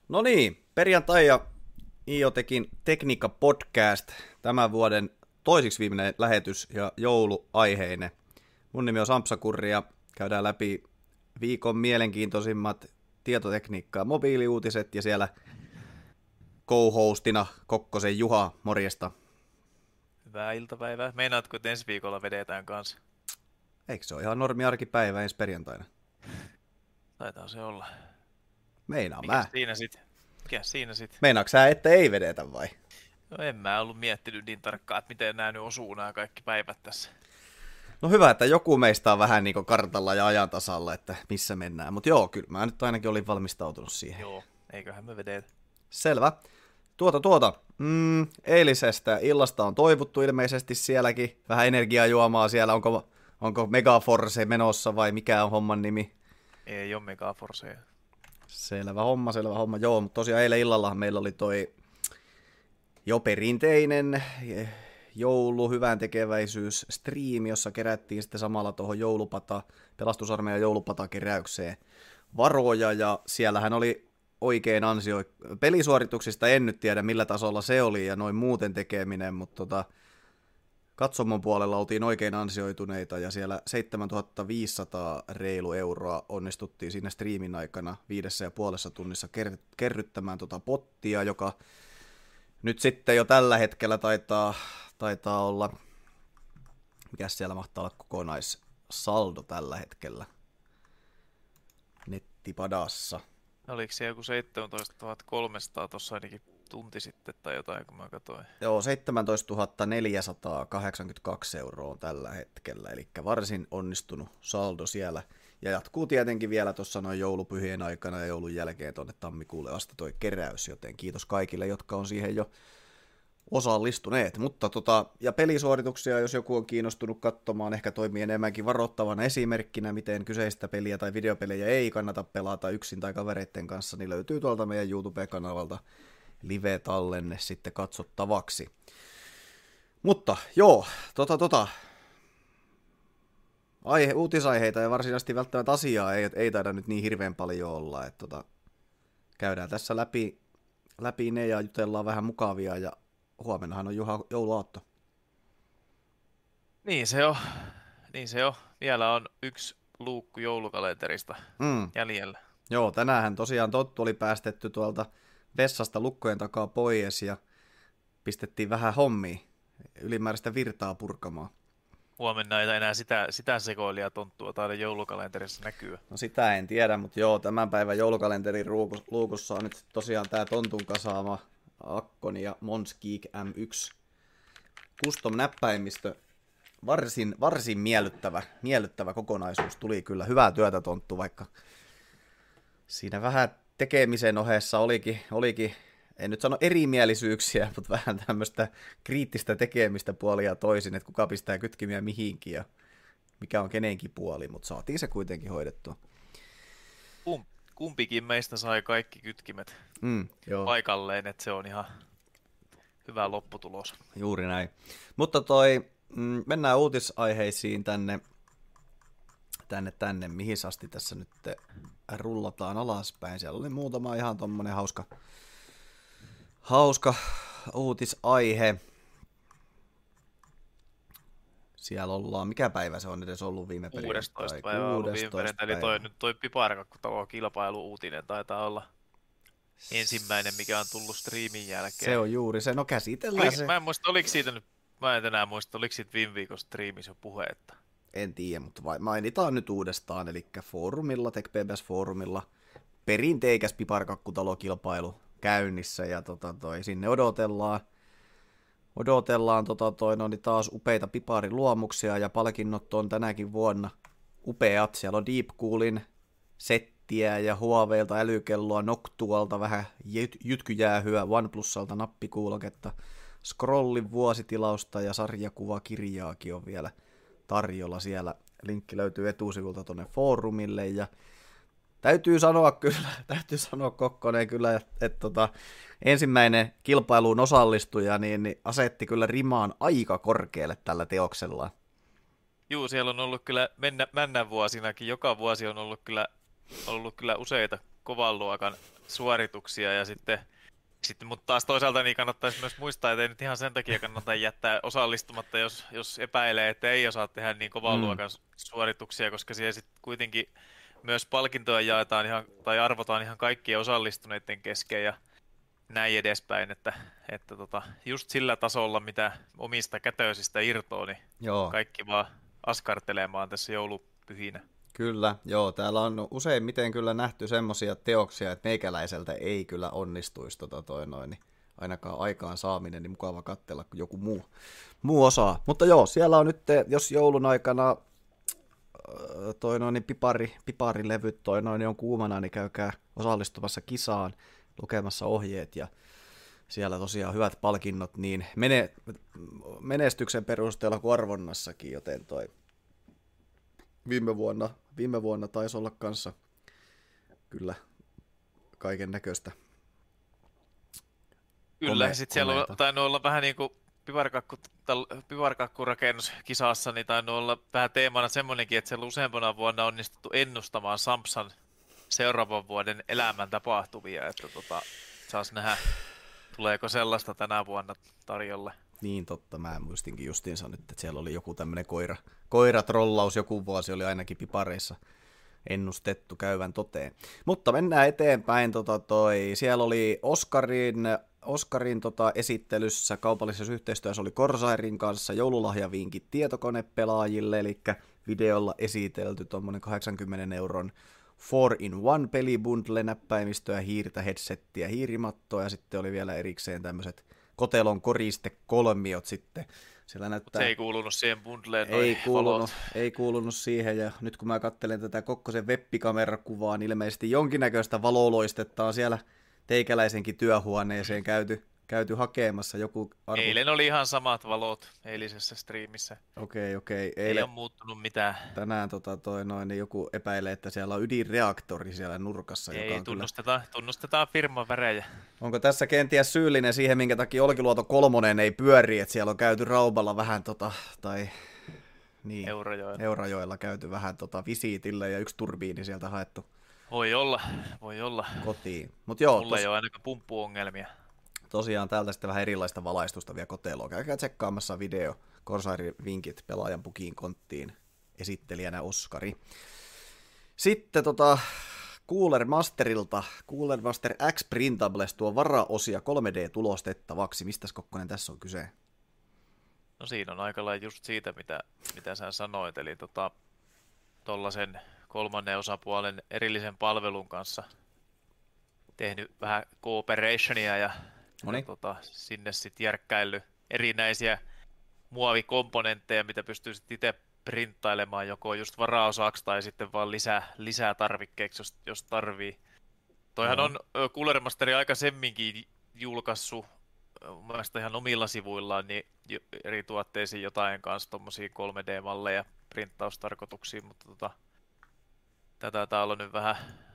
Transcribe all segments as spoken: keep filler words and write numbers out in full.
No niin, perjantai ja IoTekin Tekniikka Podcast, tämän vuoden toisiksi viimeinen lähetys ja jouluaiheinen. Mun nimi on Sampsa Kurri ja käydään läpi viikon mielenkiintoisimmat tietotekniikkaa mobiiliuutiset ja siellä co-hostina Kokkosen Juha, morjesta. Hyvää iltapäivää. Meinaatko, että ensi viikolla vedetään kanssa? Eikö se ole ihan normi arkipäivä ensi perjantaina? Taitaa se olla. Meinaan Mikä mä. siinä sit? Mikä siinä sit? Meinaatko sä, että ei vedetä vai? No en mä ollut miettinyt niin tarkkaan, että miten nämä nyt osuu nämä kaikki päivät tässä. No hyvä, että joku meistä on vähän niin kuin kartalla ja ajan tasalla, että missä mennään. Mutta joo, kyllä mä nyt ainakin olin valmistautunut siihen. Joo, eiköhän me vedetä. Selvä. Tuota, tuota. Mm, eilisestä illasta on toivottu ilmeisesti sielläkin. Vähän energiajuomaa siellä. Onko, onko Megaforce menossa vai mikä on homman nimi? Ei ole Megaforcea. Selvä homma, selvä homma. Joo, mutta tosiaan eilen illallahan meillä oli toi jo perinteinen joulu, hyvän tekeväisyys striimi, jossa kerättiin sitten samalla tuohon joulupata, pelastusarmeijan joulupatakeräykseen varoja, ja siellähän oli oikein ansio. Pelisuorituksista en nyt tiedä, millä tasolla se oli, ja noin muuten tekeminen, mutta tota, katsomon puolella oltiin oikein ansioituneita, ja siellä seitsemäntuhattaviisisataa reilu euroa onnistuttiin siinä striimin aikana viidessä ja puolessa tunnissa ker- kerryttämään tota pottia, joka nyt sitten jo tällä hetkellä taitaa, taitaa olla, mikä siellä mahtaa olla kokonaissaldo tällä hetkellä nettipadassa. Oliko se joku seitsemäntoistatuhatta kolmesataa tuossa ainakin tunti sitten tai jotain, kun mä katsoin? Joo, seitsemäntoistatuhatta neljäsataakahdeksankymmentäkaksi euroa on tällä hetkellä, eli varsin onnistunut saldo siellä. Ja jatkuu tietenkin vielä tuossa noin joulupyhien aikana ja joulun jälkeen tuonne tammikuulle asti toi keräys, joten kiitos kaikille, jotka on siihen jo osallistuneet. Mutta tota, ja pelisuorituksia, jos joku on kiinnostunut katsomaan, ehkä toimii enemmänkin varoittavana esimerkkinä, miten kyseistä peliä tai videopelejä ei kannata pelata yksin tai kavereiden kanssa, niin löytyy tuolta meidän YouTube-kanavalta live-tallenne sitten katsottavaksi. Mutta joo, tota tota, aihe, uutisaiheita ja varsinaisesti välttämättä asiaa ei, ei taida nyt niin hirveän paljon olla, että tota, käydään tässä läpi, läpi ne ja jutellaan vähän mukavia, ja huomennahan on Juha jouluaatto. Niin se on. Niin se on. Vielä on yksi luukku joulukalenterista Mm. jäljellä. Joo, tänäänhän tosiaan Tottu oli päästetty tuolta vessasta lukkojen takaa pois ja pistettiin vähän hommia, ylimääräistä virtaa purkamaan. Huomenna ei enää sitä, sitä sekoilia tonttua taida joulukalenterissa näkyä. No sitä en tiedä, mutta joo, tämän päivän joulukalenterin luukussa on nyt tosiaan tämä Tontun kasaama Akkon ja Mons Geek M yksi custom-näppäimistö. Varsin, varsin miellyttävä, miellyttävä kokonaisuus. Tuli kyllä hyvää työtä Tonttu, vaikka siinä vähän tekemisen ohessa olikin, olikin, en nyt sano erimielisyyksiä, mutta vähän tämmöistä kriittistä tekemistä puolia toisin, että kuka pistää kytkimiä mihinkin ja mikä on kenenkin puoli, mutta saatiin se kuitenkin hoidettua. Kum, kumpikin meistä sai kaikki kytkimet Mm, joo. paikalleen, että se on ihan hyvä lopputulos. Juuri näin. Mutta toi, mm, mennään uutisaiheisiin tänne, tänne, tänne, mihin asti tässä nyt rullataan alaspäin. Siellä oli muutama ihan tommonen hauska, hauska uutisaihe. Siellä ollaan, mikä päivä se on edes ollut viime perjantai? kuudestoista päivä on ollut viime perjantai, eli toi, nyt toi piparkakkutalo kilpailu-uutinen taitaa olla ensimmäinen, mikä on tullut striimin jälkeen. Se on juuri se, no käsitellään Oliko, se. mä en muista, oliko siitä nyt, mä en enää muista, oliko siitä viime viikon striimissä jo puhetta. En tiedä, mutta vai mainitaan nyt uudestaan, eli foorumilla, TechPBS-foorumilla, perinteikäs piparkakkutalokilpailu käynnissä, ja tota toi, sinne odotellaan, odotellaan tota toi, no niin taas upeita pipariluomuksia, ja palkinnot on tänäkin vuonna upeat. Siellä on Deepcoolin settiä ja Huaweilta älykelloa, Noctualta vähän jyt- jytkyjäähyä, OnePlusalta nappikuuloketta, Scrollin vuositilausta ja sarjakuvakirjaakin on vielä tarjolla siellä. Linkki löytyy etusivulta tuonne foorumille, ja täytyy sanoa kyllä, täytyy sanoa Kokkonen kyllä, että, että tota, ensimmäinen kilpailuun osallistuja niin, niin asetti kyllä rimaan aika korkealle tällä teoksella. Juu, siellä on ollut kyllä mennä, mennä vuosinakin, joka vuosi on ollut kyllä, ollut kyllä useita kovan luokan suorituksia ja sitten, sitten mutta taas toisaalta niin kannattaisi myös muistaa, että ei nyt ihan sen takia kannata jättää osallistumatta, jos, jos epäilee, että ei osaa tehdä niin kovan Mm. luokan suorituksia, koska siellä sitten kuitenkin myös palkintoja jaetaan ihan, tai arvotaan ihan kaikkien osallistuneiden kesken ja näin edespäin, että, että tota, just sillä tasolla, mitä omista kätöisistä irtoaa, niin Joo. kaikki vaan askartelemaan tässä joulupyhinä. Kyllä, joo. Täällä on useimmiten kyllä nähty semmoisia teoksia, että meikäläiseltä ei kyllä onnistuisi tota toi noin, niin ainakaan aikaan saaminen, niin mukava katsella, kun joku muu, muu osaa. Mutta joo, siellä on nyt, jos joulun aikana toi noin, niin pipari, piparilevyt toi noin, niin on kuumana, niin käykää osallistumassa kisaan, lukemassa ohjeet ja siellä tosiaan hyvät palkinnot niin mene, menestyksen perusteella kuin arvonnassakin, joten toi viime vuonna, viime vuonna taisi olla kanssa kyllä kaiken näköistä. Kyllä, Kome, sitten siellä on tainnut olla vähän niin kuin piparkakku, piparkakkurakennuskisassa, niin tainnut olla vähän teemana semmoinenkin, että siellä useampana vuonna on onnistuttu ennustamaan Sampsan seuraavan vuoden elämän tapahtumia, että tota, saas nähdä, tuleeko sellaista tänä vuonna tarjolle. Niin totta, mä muistinkin justiinsa nyt, että siellä oli joku tämmöinen koira, koiratrollaus, joku vuosi oli ainakin pipareissa ennustettu käyvän toteen. Mutta mennään eteenpäin, tota toi, siellä oli Oskarin, Oskarin tota esittelyssä kaupallisessa yhteistyössä oli Corsairin kanssa joululahjavinkit tietokonepelaajille, eli videolla esitelty tuommoinen kahdeksankymmenen euron four in one pelibundle, näppäimistöä, hiirtä, headsettiä, hiirimattoa ja sitten oli vielä erikseen tämmöiset kotelon koristekolmiot sitten. Siellä näyttää... Se ei kuulunut siihen bundleen. Ei kuulunut, ei kuulunut siihen ja nyt kun mä katselen tätä Kokkosen web-kamerakuvaa, niin ilmeisesti jonkinnäköistä valoloistetta on siellä teikäläisenkin työhuoneeseen käyty, käyty hakemassa joku arvo... Eilen oli ihan samat valot eilisessä striimissä. Okei, okei. Eilen... Ei ole muuttunut mitään. Tänään tota, toi, noin, niin joku epäilee, että siellä on ydinreaktori siellä nurkassa. Ei, joka on tunnustetaan, kyllä... tunnustetaan firman värejä. Onko tässä kenties syyllinen siihen, minkä takia Olkiluoto kolmonen ei pyöri, että siellä on käyty Rauballa vähän, tota, tai niin, Eurajoella. Eurajoella käyty vähän tota, visiitillä ja yksi turbiini sieltä haettu. Voi olla, voi olla. Kotiin. Mut joo, mulla tos... ei ole ainakaan pumppuongelmia. Tosiaan täältä sitten vähän erilaista valaistusta vielä koteloa. Käykää tsekkaamassa video. Corsairin vinkit pelaajan pukiin konttiin. Esittelijänä Oskari. Sitten tota, Cooler Masterilta. Cooler Master X Printables tuo varaosia kolme D-tulostettavaksi. Mistäs Kokkonen tässä on kyse? No siinä on aika lailla just siitä, mitä, mitä sä sanoit. Eli tota, tollasen kolmannen osapuolen erillisen palvelun kanssa tehnyt vähän cooperationia ja, ja tota, sinne sitten järkkäillyt erinäisiä muovikomponentteja, mitä pystyy sitten itse printtailemaan joko just varaosaksi tai sitten vaan lisää, lisää tarvikkeeksi, jos, jos tarvii. Toihan no. on Cooler Master aikaisemminkin julkaissut mun mielestä ihan omilla sivuillaan niin eri tuotteisiin jotain kanssa tommosia kolme D-malleja printtaustarkoituksiin, mutta tota, tätä täällä on nyt vähän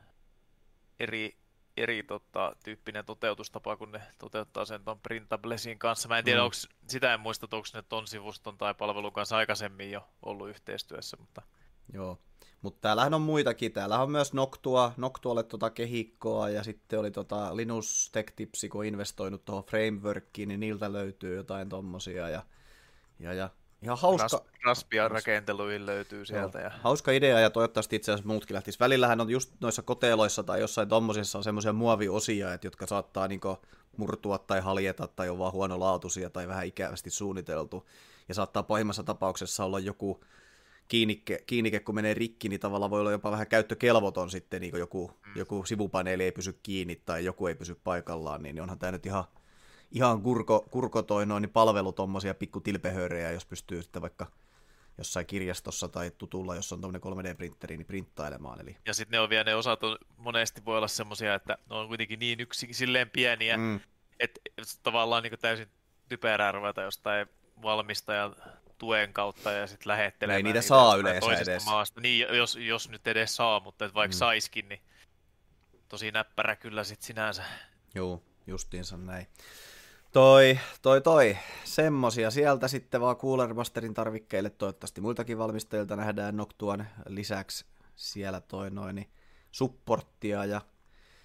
eri, eri tota, tyyppinen toteutustapa, kun ne toteuttaa sen ton Printablesin kanssa. Mä en tiedä, mm. onko sitä en muista, onko ne ton sivuston tai palvelun kanssa aikaisemmin jo ollut yhteistyössä, mutta... Joo, mutta täällähän on muitakin. Täällähän on myös Noctua, Noctualle tota kehikkoa ja sitten oli tota Linus Tech Tipsi, kun on investoinut tuohon frameworkiin, niin niiltä löytyy jotain tommosia ja, ja, ja ihan hauska... Ras, Raspbian rakenteluihin löytyy sieltä. Ja... Hauska idea ja toivottavasti itse asiassa muutkin lähtis. Välillähän on just noissa koteloissa tai jossain tommosissa on semmoisia muoviosia, että jotka saattaa niinku murtua tai haljeta tai on vaan huonolaatuisia tai vähän ikävästi suunniteltu. Ja saattaa pahimmassa tapauksessa olla joku kiinnike, kiinnike kun menee rikki, niin tavallaan voi olla jopa vähän käyttökelvoton sitten, niin joku, mm. joku sivupaneeli ei pysy kiinni tai joku ei pysy paikallaan, niin onhan tämä nyt ihan... Ihan kurko, kurko toi noin, niin palvelu tommosia pikku tilpehöörejä, jos pystyy sitten vaikka jossain kirjastossa tai tutulla, jos on tommonen kolme D-printeri, niin printtailemaan. Eli... Ja sitten ne on vielä, ne osat on, monesti voi olla semmosia, että ne on kuitenkin niin yksi silleen pieniä, mm. että tavallaan niin täysin typerää ruveta jostain valmistajan tuen kautta ja sitten lähettelemään. Ei niitä saa yleensä edes. Maasta. Niin, jos, jos nyt edes saa, mutta et vaikka mm. saiskin, niin tosi näppärä kyllä sitten sinänsä. Joo, justiinsa näin. Toi, toi, toi, semmosia. Sieltä sitten vaan Cooler Masterin tarvikkeille toivottavasti muiltakin valmistajilta nähdään Noctuan lisäksi siellä toi noin supporttia ja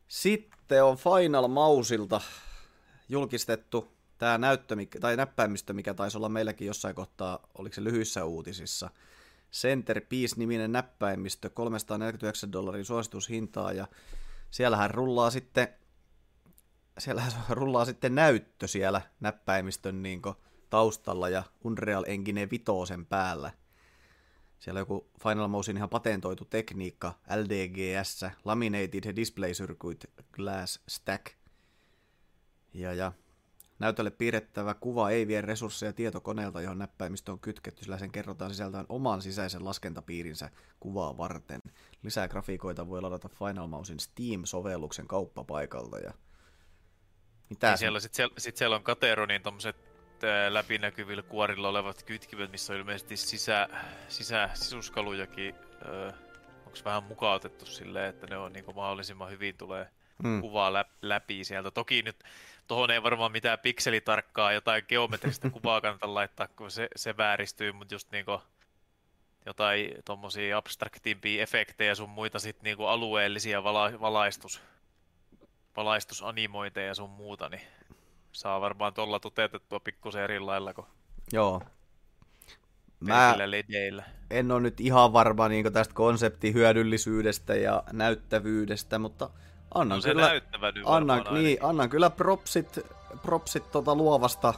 Sitten on Final Mousilta julkistettu tämä näyttö, tai näppäimistö, mikä taisi olla meilläkin jossain kohtaa, oliko se lyhyissä uutisissa. Centerpiece-niminen näppäimistö, kolmesataaneljäkymmentäyhdeksän dollarin suositushintaa, ja siellähän rullaa sitten, siellähän rullaa sitten näyttö siellä näppäimistön niin taustalla ja Unreal Engine viisi päällä. Siellä on joku Final Mousin ihan patentoitu tekniikka, L D G S, Laminated Display Circuit Glass Stack. Ja, ja näytölle piirrettävä kuva ei vie resursseja tietokoneelta, johon näppäimistö on kytketty, sillä sen kerrotaan sisältäen oman sisäisen laskentapiirinsä kuvaa varten. Lisää grafiikoita voi ladata Final Mousin Steam-sovelluksen kauppapaikalta. Ja mitä niin siellä, sit siellä, sit siellä on Kateronin tommoset läpinäkyvillä kuorilla olevat kytkimet, missä on ilmeisesti sisä, sisä, sisuskalujakin, öö, onko vähän mukautettu silleen, että ne on niin mahdollisimman hyvin tulee hmm. kuvaa lä- läpi sieltä. Toki nyt tohon ei varmaan mitään pikselitarkkaa jotain geometrista kuvaa kannata laittaa, kun se, se vääristyy, mutta just niinku jotain tommosia abstraktimpia efektejä sun muita sit niinku alueellisia vala- valaistus, valaistusanimointeja ja sun muuta, niin saa varmaan tuolla toteutettua pikkusen eri lailla kuin Joo. Mä ledeillä. En ole nyt ihan varma niin tästä konseptihyödyllisyydestä ja näyttävyydestä, mutta annan, no se kyllä, annan, niin, annan kyllä propsit, propsit tota luovasta,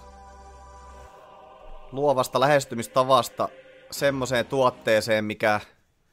luovasta lähestymistavasta semmoiseen tuotteeseen, mikä,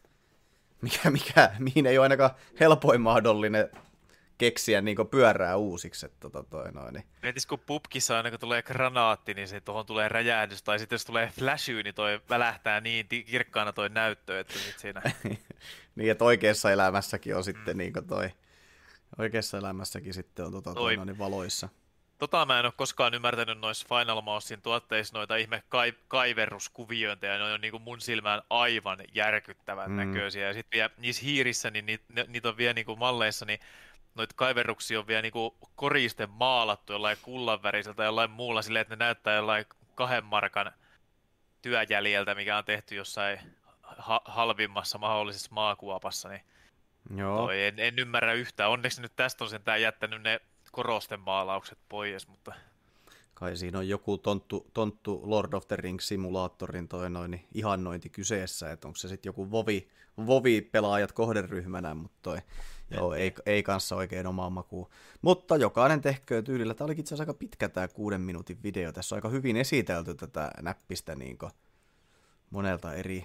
mikä, mikä, mihin ei ole ainakaan helpoin mahdollinen keksiä niin pyörää uusiksi. Että tota toi noin, niin. Mietis, kun pubkissa aina kun tulee granaatti, niin se tuohon tulee räjähdys, tai sitten jos tulee flashy, niin toi välähtää niin kirkkaana toi näyttö, että nyt siinä... niin, että oikeassa elämässäkin on sitten mm. niin toi... Oikeassa elämässäkin sitten on tota, toi, noin valoissa. Tota mä en ole koskaan ymmärtänyt noissa Final Mousin tuotteissa noita ihme kai, kaiverruskuviointeja, ne on niinku mun silmään aivan järkyttävän mm. näköisiä. Ja sitten vielä niissä hiirissä, niin niitä, niitä on vielä niinku malleissa, niin noita kaiverruksia on vielä niinku koriste maalattu jollain kullanväriseltä tai jollain muulla silleen, että ne näyttää jollain kahden markan työjäljeltä, mikä on tehty jossain ha- halvimmassa mahdollisessa maakuopassa. Niin joo. Toi, en, en ymmärrä yhtään. Onneksi nyt tästä on sentään jättänyt ne korostemaalaukset pois, mutta... Kai siinä on joku tonttu, tonttu Lord of the Rings-simulaattorin toi noin ihannointi kyseessä, että onko se sitten joku vovi, vovi-pelaajat kohderyhmänä, mutta toi, joo, ei, ei kanssa oikein omaa makuun. Mutta jokainen tehköön tyylillä. Tämä olikin itse asiassa aika pitkä tämä kuuden minuutin video. Tässä on aika hyvin esitelty tätä näppistä niin monelta eri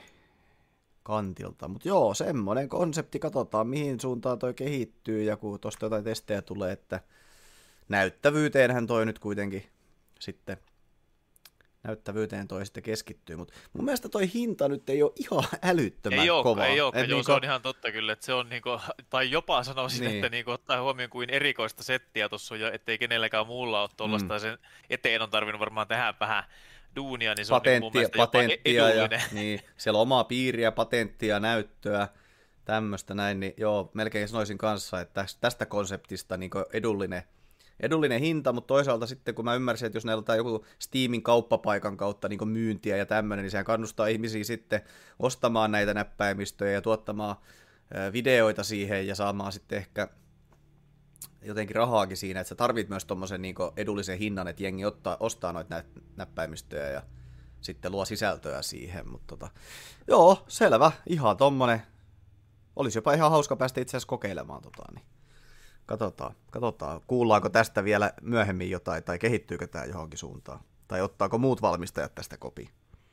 kantilta. Mutta joo, semmoinen konsepti. Katsotaan, mihin suuntaan toi kehittyy, ja kun tuosta jotain testejä tulee, että näyttävyyteenhän toi nyt kuitenkin sitten näyttävyyteen toi sitten keskittyy, mutta mun mielestä toi hinta nyt ei ole ihan älyttömän ei ole, kova. Ei ole, joo, niinku... se on ihan totta kyllä, että se on niinku, tai jopa sanoisin, niin. että niinku ottaa huomioon kuin erikoista settiä tuossa, ettei kenelläkään muulla ole tuollaista, mm. sen eteen on tarvinnut varmaan tehdä vähän duunia, niin se patenttia, on niin mun mielestä patenttia jopa edullinen. Ja, niin, siellä on omaa piiriä, patenttia, näyttöä, tämmöistä näin, niin joo, melkein sanoisin kanssa, että tästä konseptista niin edullinen, edullinen hinta, mutta toisaalta sitten kun mä ymmärsin, että jos näillä on joku Steamin kauppapaikan kautta niin myyntiä ja tämmöinen, niin sehän kannustaa ihmisiä sitten ostamaan näitä näppäimistöjä ja tuottamaan videoita siihen ja saamaan sitten ehkä jotenkin rahaakin siinä, että sä tarvit myös tommosen niin edullisen hinnan, että jengi ottaa, ostaa noita näppäimistöjä ja sitten luo sisältöä siihen, mutta tota, joo, selvä, ihan tommonen, olisi jopa ihan hauska päästä itse asiassa kokeilemaan tota, niin katsotaan, katsotaan, kuullaanko tästä vielä myöhemmin jotain, tai kehittyykö tämä johonkin suuntaan, tai ottaako muut valmistajat tästä kopia.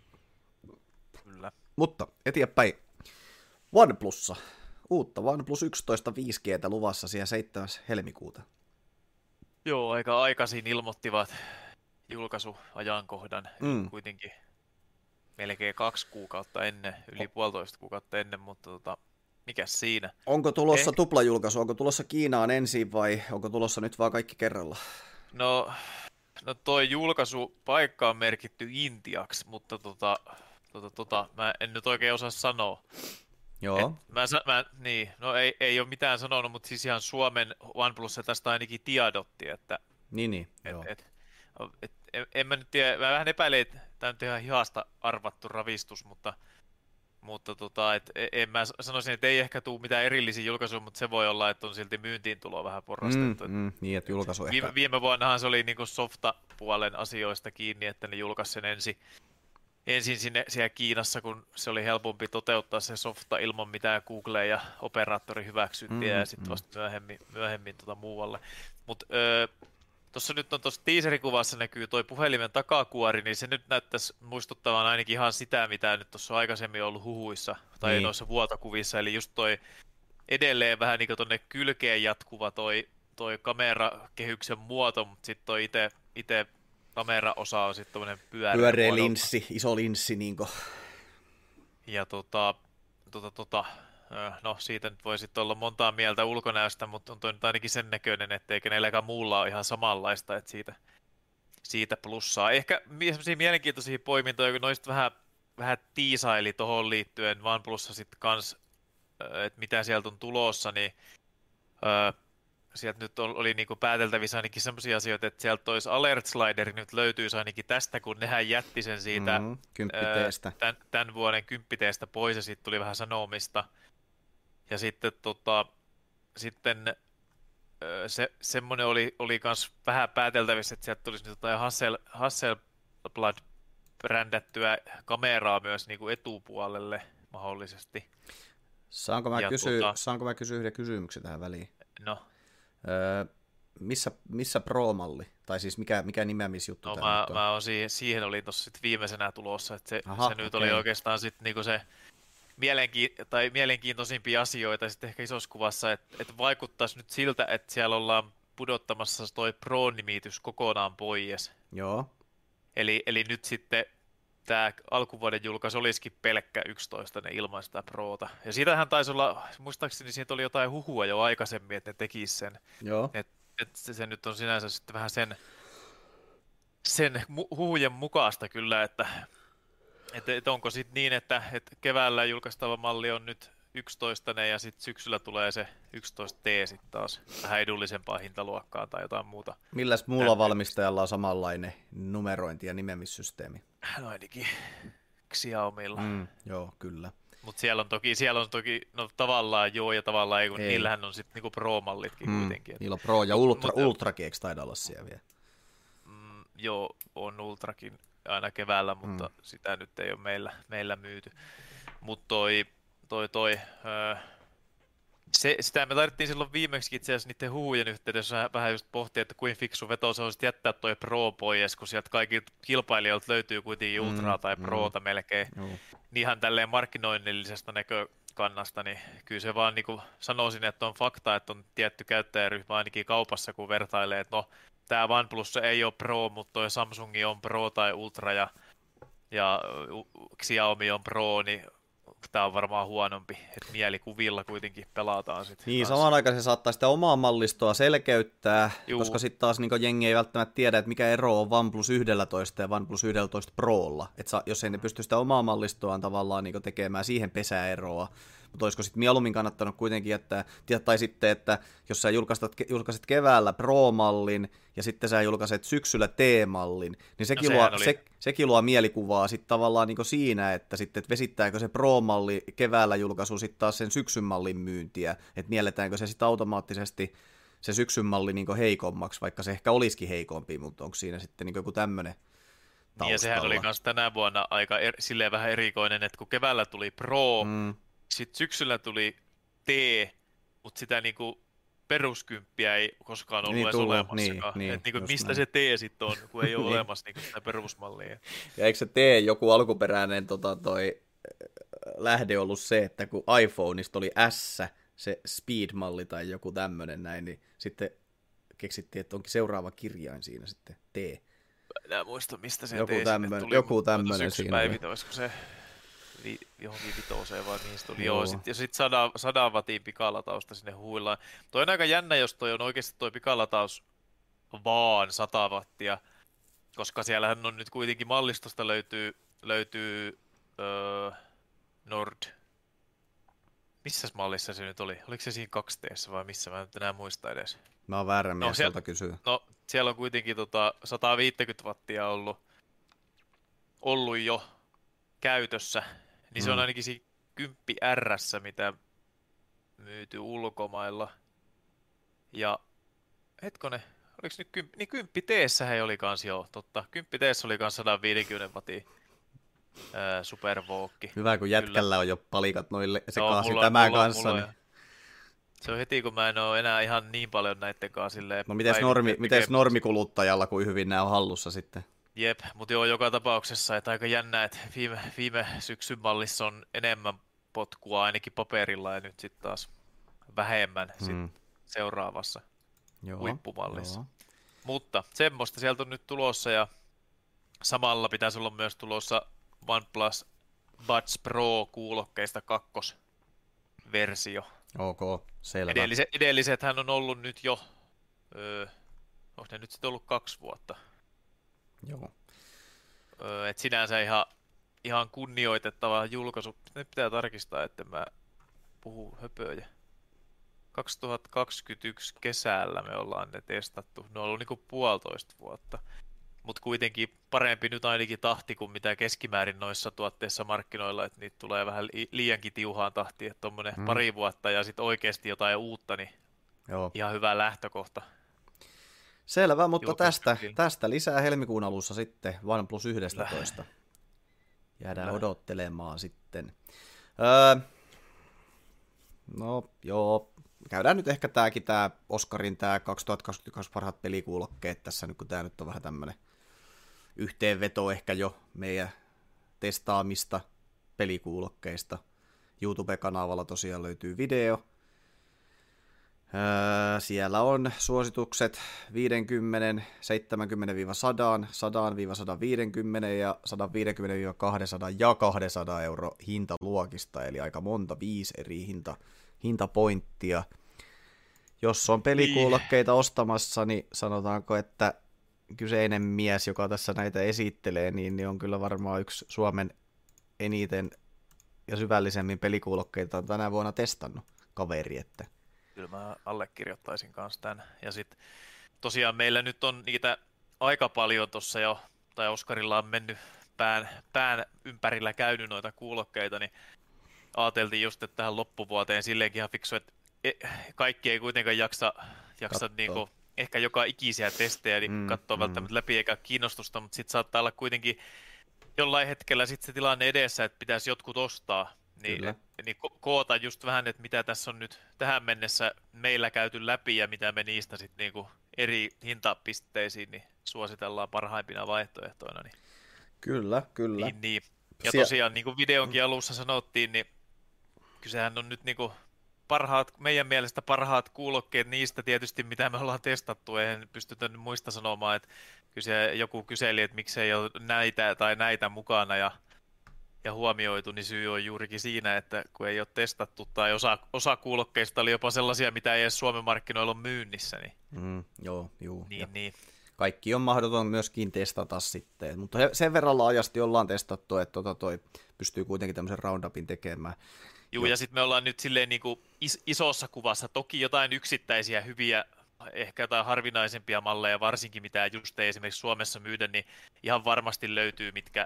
Kyllä. Mutta eteenpäin, OnePlussa. Uutta OnePlus yksitoista viisi G:tä luvassa siellä seitsemäs helmikuuta. Joo, aika aikaisin ilmoittivat julkaisuajankohdan mm. kuitenkin melkein kaksi kuukautta ennen, yli puolitoista kuukautta ennen, mutta tota, mikäs siinä? Onko tulossa eh... tuplajulkaisu, onko tulossa Kiinaan ensin vai onko tulossa nyt vaan kaikki kerralla? No, no toi julkaisupaikka on merkitty Intiaksi, mutta tota, tota, tota, mä en nyt oikein osaa sanoa. Joo. Et mä, mä, niin, no ei, ei ole mitään sanonut, mutta siis ihan Suomen OnePlus tästä ainakin tiedotti, että... Niin, niin, et, joo. Et, et, en, en mä nyt tiedä, mä vähän epäilen, että tämä on ihan hihasta arvattu ravistus, mutta Mutta tota, et, e- en mä sanoisin, että ei ehkä tule mitään erillisiä julkaisuja, mutta se voi olla, että on silti myyntiin tuloa vähän Mm, porrastettu. Et, mm, niin, että et julkaisu ehkä... viime, viime vuonnahan se oli niinku softa-puolen asioista kiinni, että ne julkaisi sen ensin, ensin sinne siellä Kiinassa, kun se oli helpompi toteuttaa se softa ilman mitään Google ja operaattori hyväksyttiä Mm, ja sitten mm. vasta myöhemmin, myöhemmin tota muualle. Mutta tuossa nyt on tuossa teaserikuvassa näkyy toi puhelimen takakuori, niin se nyt näyttäisi muistuttavan ainakin ihan sitä, mitä nyt tuossa on aikaisemmin ollut huhuissa tai Niin. noissa vuotokuvissa, eli just toi edelleen vähän niin kuin tonne kylkeen jatkuva toi, toi kamerakehyksen muoto, mutta sitten toi ite, ite kameraosa on sitten tommonen pyöreä, Pyöreä muodolta. linssi, iso linssi niinku. Ja tota, tota, tota, ö, no siitä nyt voi sitten olla montaa mieltä ulkonäöstä, mutta on toi nyt ainakin sen näköinen, ettei kenelläkään muulla ole ihan samanlaista, että siitä, siitä plussaa. Ehkä sellaisia mielenkiintoisia poimintoja, kun noista vähän, vähän tiisaili tuohon liittyen OnePlussa sitten kans, ö, että mitä sieltä on tulossa, niin ö, sieltä nyt ol- oli niinku pääteltävissä ainakin sellaisia asioita, että sieltä olisi alert slideri nyt löytyisi ainakin tästä, kun nehän jätti sen siitä Mm, kymppiteestä. tämän, tämän vuoden kymppiteestä pois ja siitä tuli vähän sanomista. Ja sitten, tota, sitten ö, se, semmoinen oli, oli kans vähän pääteltävissä, että sieltä tulisi nyt jotain Hassel, Hasselblad-brändättyä kameraa myös niinku etupuolelle mahdollisesti. Saanko mä, Ja kysyä, tota- saanko mä kysyä yhden kysymyksen tähän väliin? No, Öö, missä, missä Pro-malli? Tai siis mikä, mikä nimeämisjuttu no tää mä, nyt on? mä oon siihen, siihen olin tuossa sit viimeisenä tulossa, että se, Aha, se nyt okei. oli oikeastaan sit niinku se mielenki- tai mielenkiintoisimpia asioita sitten ehkä isossa kuvassa, että et vaikuttaisi nyt siltä, että siellä ollaan pudottamassa toi Pro-nimitys kokonaan pois. Joo. Eli, eli nyt sitten tämä alkuvuoden julkaisu olisikin pelkkä yksitoista ne ilman sitä Prota. Ja siitähän taisi olla, muistaakseni siitä oli jotain huhua jo aikaisemmin, että ne tekis sen. Joo. Että et se, se nyt on sinänsä sitten vähän sen, sen mu- huhujen mukaista kyllä, että et, et onko sitten niin, että et keväällä julkaistava malli on nyt yksitoista ja sitten syksyllä tulee se yksitoista T sitten taas vähän edullisempaa hintaluokkaa tai jotain muuta. Milläs muulla Tämän valmistajalla on samanlainen numerointi- ja nimeämissysteemi? No ainakin Xiaomilla. Mm, joo, kyllä. Mutta siellä on toki, siellä on toki, no tavallaan joo ja tavallaan ei, kun Ei. niillähän on sitten niinku Pro-mallitkin Mm, kuitenkin. Et, niillä on Pro ja Ultra, Mut- Ultrakin, eikö taida olla siellä vielä? mm, joo, on Ultrakin aina keväällä, mutta sitä nyt ei ole meillä, meillä myyty. Mutta toi, toi, toi, öö, se, sitä me taidettiin silloin viimeksi itse asiassa niiden huhujen yhteydessä vähän just pohtia, että kuin fiksu veto se olisi jättää toi Pro pois, kun sieltä kaikilta kilpailijoilta löytyy kuitenkin Ultraa Mm, tai mm. Prota melkein. Joo. Niin ihan tälleen markkinoinnillisesta näkökannasta, niin kyllä se vaan niin kuin sanoisin, että on fakta, että on tietty käyttäjäryhmä ainakin kaupassa, kun vertailee, että no, tämä OnePlus ei ole Pro, mutta toi Samsungi on Pro tai Ultra ja, ja u- Xiaomi on Pro, niin tämä on varmaan huonompi, että mielikuvilla kuitenkin pelataan sitten. Niin, samaan aikaan se saattaa sitä omaa mallistoa selkeyttää, Juu. koska sitten taas niin jengi ei välttämättä tiedä, että mikä ero on OnePlus yksitoista ja OnePlus yksitoista Prolla. Et sa, jos ei ne pysty sitä omaa mallistoaan tavallaan niin tekemään siihen pesäeroa, mutta olisiko sitten mieluummin kannattanut kuitenkin jättää, tai sitten, että jos sä julkaiset, julkaiset keväällä Pro-mallin ja sitten sä julkaiset syksyllä T-mallin, niin sekin, No luo, sehän oli- se, sekin luo mielikuvaa sitten tavallaan niin siinä, että sitten että vesittääkö se Pro-malli keväällä julkaisu sitten taas sen syksyn mallin myyntiä, että mielletäänkö se sitten automaattisesti se syksyn malli niin heikommaksi, vaikka se ehkä olisikin heikompi, mutta onko siinä sitten niin joku tämmöinen taustalla? Niin ja sehän oli myös tänä vuonna aika er, silleen vähän erikoinen, että kun keväällä tuli Pro, Mm, sitten syksyllä tuli T, mutta sitä niinku peruskymppiä ei koskaan ollut Niin edes tullut, olemassakaan. niin, niin, Et niinku, just mistä näin. se T sitten on, kun ei ole Niin. olemassa niinku sitä perusmallia. ja eikö se tee joku alkuperäinen tota, toi, äh, lähde ollut se, että kun iPhoneista oli S, se Speed-malli tai joku tämmöinen näin, niin sitten keksittiin, että onkin seuraava kirjain siinä sitten T. Mä en muista, mistä se Joku T sinne tämmönen- tuli. joku mutta tämmönen syksypäivit, siinä oli. olisiko se vi, johonkin vitoseen vai mihin se tuli. Joo. Joo, sit, ja sitten sadan, sadan watin pikalatausta sinne huillaan. Toi on aika jännä, jos toi on oikeasti toi pikalataus vaan sata wattia, koska siellähän on nyt kuitenkin mallistosta löytyy, löytyy öö, Nord. Missäs mallissa se nyt oli? Oliko se siinä kaksi T:ssä vai missä? Mä en nyt enää muista edes. Mä oon väärä No, mies siellä- sieltä kysyä. No, siellä on kuitenkin tota sata viisikymmentä wattia ollut, ollut jo käytössä. Niin se on Mm. ainakin siinä kymppi R:ssä, mitä myyty ulkomailla. Ja hetkonen, oliko nyt kymppi, niin kymppi T:ssä he oli kans joo, totta. Kymppi T:ssä oli kans sata viisikymmentä wattia ää, supervookki. Hyvä, kun jätkällä Kyllä. on jo palikat noille sekaisin mulla, tämän mulla, kanssa. Mulla, niin... Se on heti, kun mä en ole enää ihan niin paljon näitten kanssa silleen... No mites, normi, mites normikuluttajalla, kuin hyvin nämä on hallussa sitten? Jep, mutta joo, joka tapauksessa, että aika jännä, että viime, viime syksyn mallissa on enemmän potkua ainakin paperilla ja nyt sitten taas vähemmän hmm. sit seuraavassa joo, huippumallissa. Joo. Mutta semmoista sieltä on nyt tulossa ja samalla pitäisi olla myös tulossa OnePlus Buds Pro-kuulokkeista kakkosversio. Ok, selvä. Edelliset, edellisethän on ollut nyt jo, öö, onko ne nyt sitten ollut kaksi vuotta? Joo. Öö, et sinänsä ihan, ihan kunnioitettava julkaisu. Nyt pitää tarkistaa, että mä puhun höpöjä. kaksituhattakaksikymmentäyksi kesällä me ollaan ne testattu. Ne on ollut niinku puolitoista vuotta. Mutta kuitenkin parempi nyt ainakin tahti kuin mitä keskimäärin noissa tuotteissa markkinoilla, että niitä tulee vähän li- liiankin tiuhaan tahtiin, että tuommoinen hmm. pari vuotta ja sitten oikeasti jotain uutta, niin Joo. ihan hyvä lähtökohta. Selvä, mutta tästä, tästä lisää helmikuun alussa sitten OnePlus yksitoista. Jäädään Läh. odottelemaan sitten. Öö, no joo, käydään nyt ehkä tämäkin tämä Oscarin tämä kaksituhattakaksikymmentäkaksi parhaat pelikuulokkeet tässä nyt, kun tämä nyt on vähän tämmöinen yhteenveto ehkä jo meidän testaamista pelikuulokkeista. YouTube-kanavalla tosiaan löytyy video. Öö, siellä on suositukset viisikymmentä, seitsemänkymmentä sata, sata sata viisikymmentä ja sata viisikymmentä kaksisataa ja kaksisataa euro hintaluokista, eli aika monta, viisi eri hinta, hintapointtia. Jos on pelikuulokkeita ostamassa, niin sanotaanko, että kyseinen mies, joka tässä näitä esittelee, niin, niin on kyllä varmaan yksi Suomen eniten ja syvällisemmin pelikuulokkeita tänä vuonna testannut kaveri, että kyllä mä allekirjoittaisin kanssa tämän. Ja sitten tosiaan meillä nyt on niitä aika paljon tuossa jo, tai Oskarilla on mennyt pään, pään ympärillä käynyt noita kuulokkeita, niin ajateltiin just, että tähän loppuvuoteen silleenkin ihan fiksu, että kaikki ei kuitenkaan jaksa, jaksa niinku, ehkä joka ikisiä testejä, niin mm, katsoa mm. välttämättä läpi eikä kiinnostusta, mutta sitten saattaa olla kuitenkin jollain hetkellä sit se tilanne edessä, että pitäisi jotkut ostaa. Niin, niin ko- koota just vähän, että mitä tässä on nyt tähän mennessä meillä käyty läpi ja mitä me niistä sitten niinku eri hintapisteisiin niin suositellaan parhaimpina vaihtoehtoina. Niin. Kyllä, kyllä. Niin, niin. Ja tosiaan niin kuin videonkin alussa sanottiin, niin kysehän on nyt niinku parhaat, meidän mielestä parhaat kuulokkeet niistä tietysti, mitä me ollaan testattu. En pystytä nyt muista sanomaan, että kyse, joku kyseli, että miksei ole näitä tai näitä mukana ja ja huomioitu, niin syy on juurikin siinä, että kun ei ole testattu tai osa, osa kuulokkeista oli jopa sellaisia, mitä ei edes Suomen markkinoilla ole myynnissä. Niin, mm, joo, juu. Niin, niin. Kaikki on mahdoton myöskin testata sitten, mutta sen verran laajasti ollaan testattu, että tota toi pystyy kuitenkin tämmöisen roundupin tekemään. Juu, ja, ja sitten me ollaan nyt silleen niin kuin is- isossa kuvassa toki jotain yksittäisiä hyviä, ehkä jotain harvinaisempia malleja, varsinkin mitä just ei esimerkiksi Suomessa myydä, niin ihan varmasti löytyy, mitkä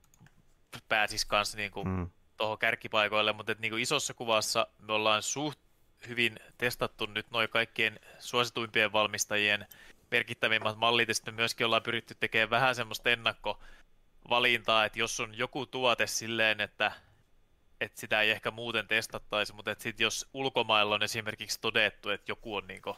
pääsis kanssa niinku mm. tuohon kärkipaikoille, mutta et niinku isossa kuvassa me ollaan suht hyvin testattu nyt noin kaikkien suosituimpien valmistajien merkittävimmät mallit, ja sitten myöskin ollaan pyritty tekemään vähän semmoista ennakkovalintaa, että jos on joku tuote silleen, että, että sitä ei ehkä muuten testattaisi, mutta että sit jos ulkomailla on esimerkiksi todettu, että joku on niinku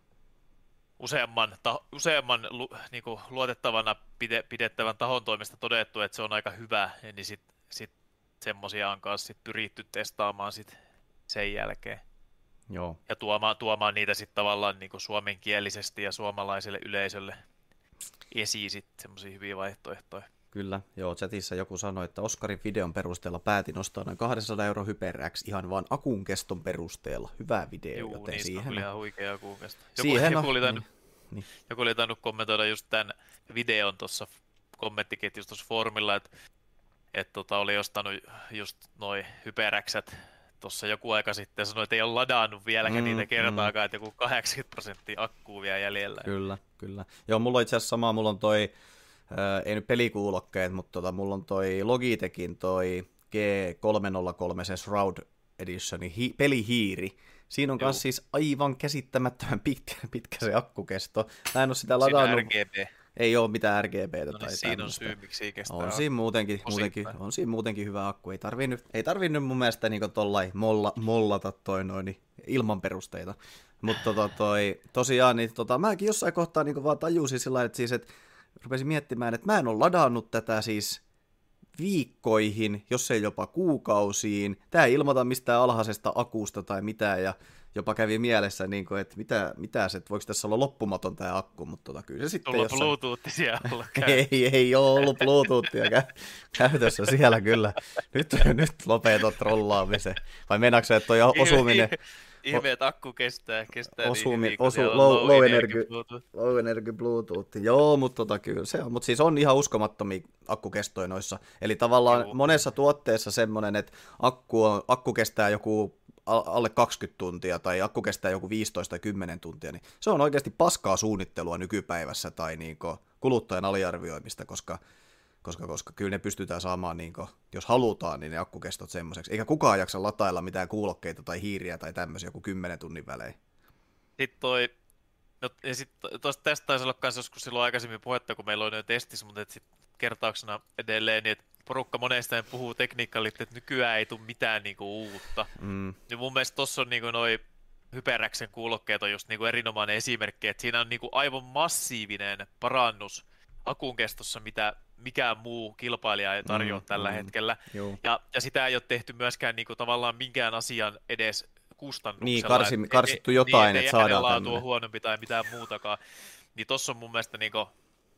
useamman, ta, useamman lu, niin kuin luotettavana pide, pidettävän tahon toimesta todettu, että se on aika hyvä, niin sitten sit semmoisia on kanssa sit pyritty testaamaan sit sen jälkeen. Joo. Ja tuomaan, tuomaan niitä sitten tavallaan niin kuin suomenkielisesti ja suomalaiselle yleisölle esiin sitten semmoisia hyviä vaihtoehtoja. Kyllä, joo, chatissa joku sanoi, että Oskarin videon perusteella päätin ostaa noin kaksisataa euro Hyper X ihan vaan akun keston perusteella. Hyvä video, Juu, joten niistä siihen on ihan huikea akun kesto. Joku, siihen joku, on, oli tainnut, niin, niin. joku oli tainnut kommentoida just tämän videon tuossa kommenttiketjussa tuossa foorumilla, että et tota, oli ostanut just noi Hyper X:t tuossa joku aika sitten ja sanoi, että ei ole ladannut vieläkään mm, niitä kertaakaan, mm. että joku kahdeksankymmentä prosenttia akkuu vielä jäljellä. Kyllä, kyllä. Joo, mulla on itse asiassa sama, mulla on toi Äh, ei nyt pelikuulokkeet, mutta tota, mulla on toi Logitechin toi G kolmesataakolme, se Shroud Editioni, hi- pelihiiri. Siinä on myös siis aivan käsittämättömän pitkä, pitkä se akkukesto. Mä en ole sitä ladannut. Siinä R G B. Ei ole mitään R G B:tä No niin, tai siinä tämmöistä. on syy, miksi ei kestää. On siinä muutenkin, muutenkin, on siinä muutenkin hyvä akku. Ei tarvii nyt, ei tarvii nyt mun mielestä niin tollai molla, mollata toi noin niin ilman perusteita. Mutta tota, toi, tosiaan, niin tota, mäkin jossain kohtaa niin vaan tajusin sillä että siis, että rupesin miettimään, että mä en ole ladannut tätä siis viikkoihin, jos ei jopa kuukausiin. Tää ei ilmoita mistään alhaisesta akusta tai mitään, ja jopa kävi mielessä, niin kuin, että mitä, mitä se, että voiko tässä olla loppumaton tämä akku, mutta tota, kyllä se sitten Tulla jossain... Bluetooth siellä alla ei, ei ole ollut Bluetoothia kä- käytössä siellä kyllä. Nyt, nyt lopeta trollaamisen. Vai meinaatko että toi osuminen... Ihme, että akku kestää, kestää osumi, niin hyvin, osu, low, low, low, energy, energy Bluetooth. low energy Bluetooth. Joo, mutta tota, kyllä se on. Mutta siis on ihan uskomattomia akkukestoja noissa. Eli tavallaan Joo. monessa tuotteessa semmoinen, että akku, on, akku kestää joku alle kaksikymmentä tuntia tai akku kestää joku viisitoista tai kymmenen tuntia, niin se on oikeasti paskaa suunnittelua nykypäivässä tai niinku kuluttajan aliarvioimista, koska, koska, koska kyllä ne pystytään saamaan, niinku, jos halutaan, niin ne akkukestot semmoiseksi. Eikä kukaan jaksa latailla mitään kuulokkeita tai hiiriä tai tämmöisiä joku kymmenen tunnin välein. Sitten toi, no, ja sit tosta, tästä taisi olla myös joskus silloin aikaisemmin puhetta, kun meillä on jo testissä, mutta sitten kertauksena edelleen, niin että porukka monesta puhuu tekniikalla, että nykyään ei tule mitään niinku uutta. Mm. Ja mun mielestä tossa on niinku noi Hyperäksen kuulokkeet on just niinku erinomainen esimerkki, että siinä on niinku aivan massiivinen parannus akun kestossa, mitä mikään muu kilpailija ei tarjoa mm, tällä mm, hetkellä. Ja, ja sitä ei ole tehty myöskään niinku tavallaan minkään asian edes kustannuksella. Niin, karsi, karsittu jotain, niin, että saadaan laatu tämmöinen. On huonompi tai mitään muutakaan. Niin tossa on mun mielestä niinku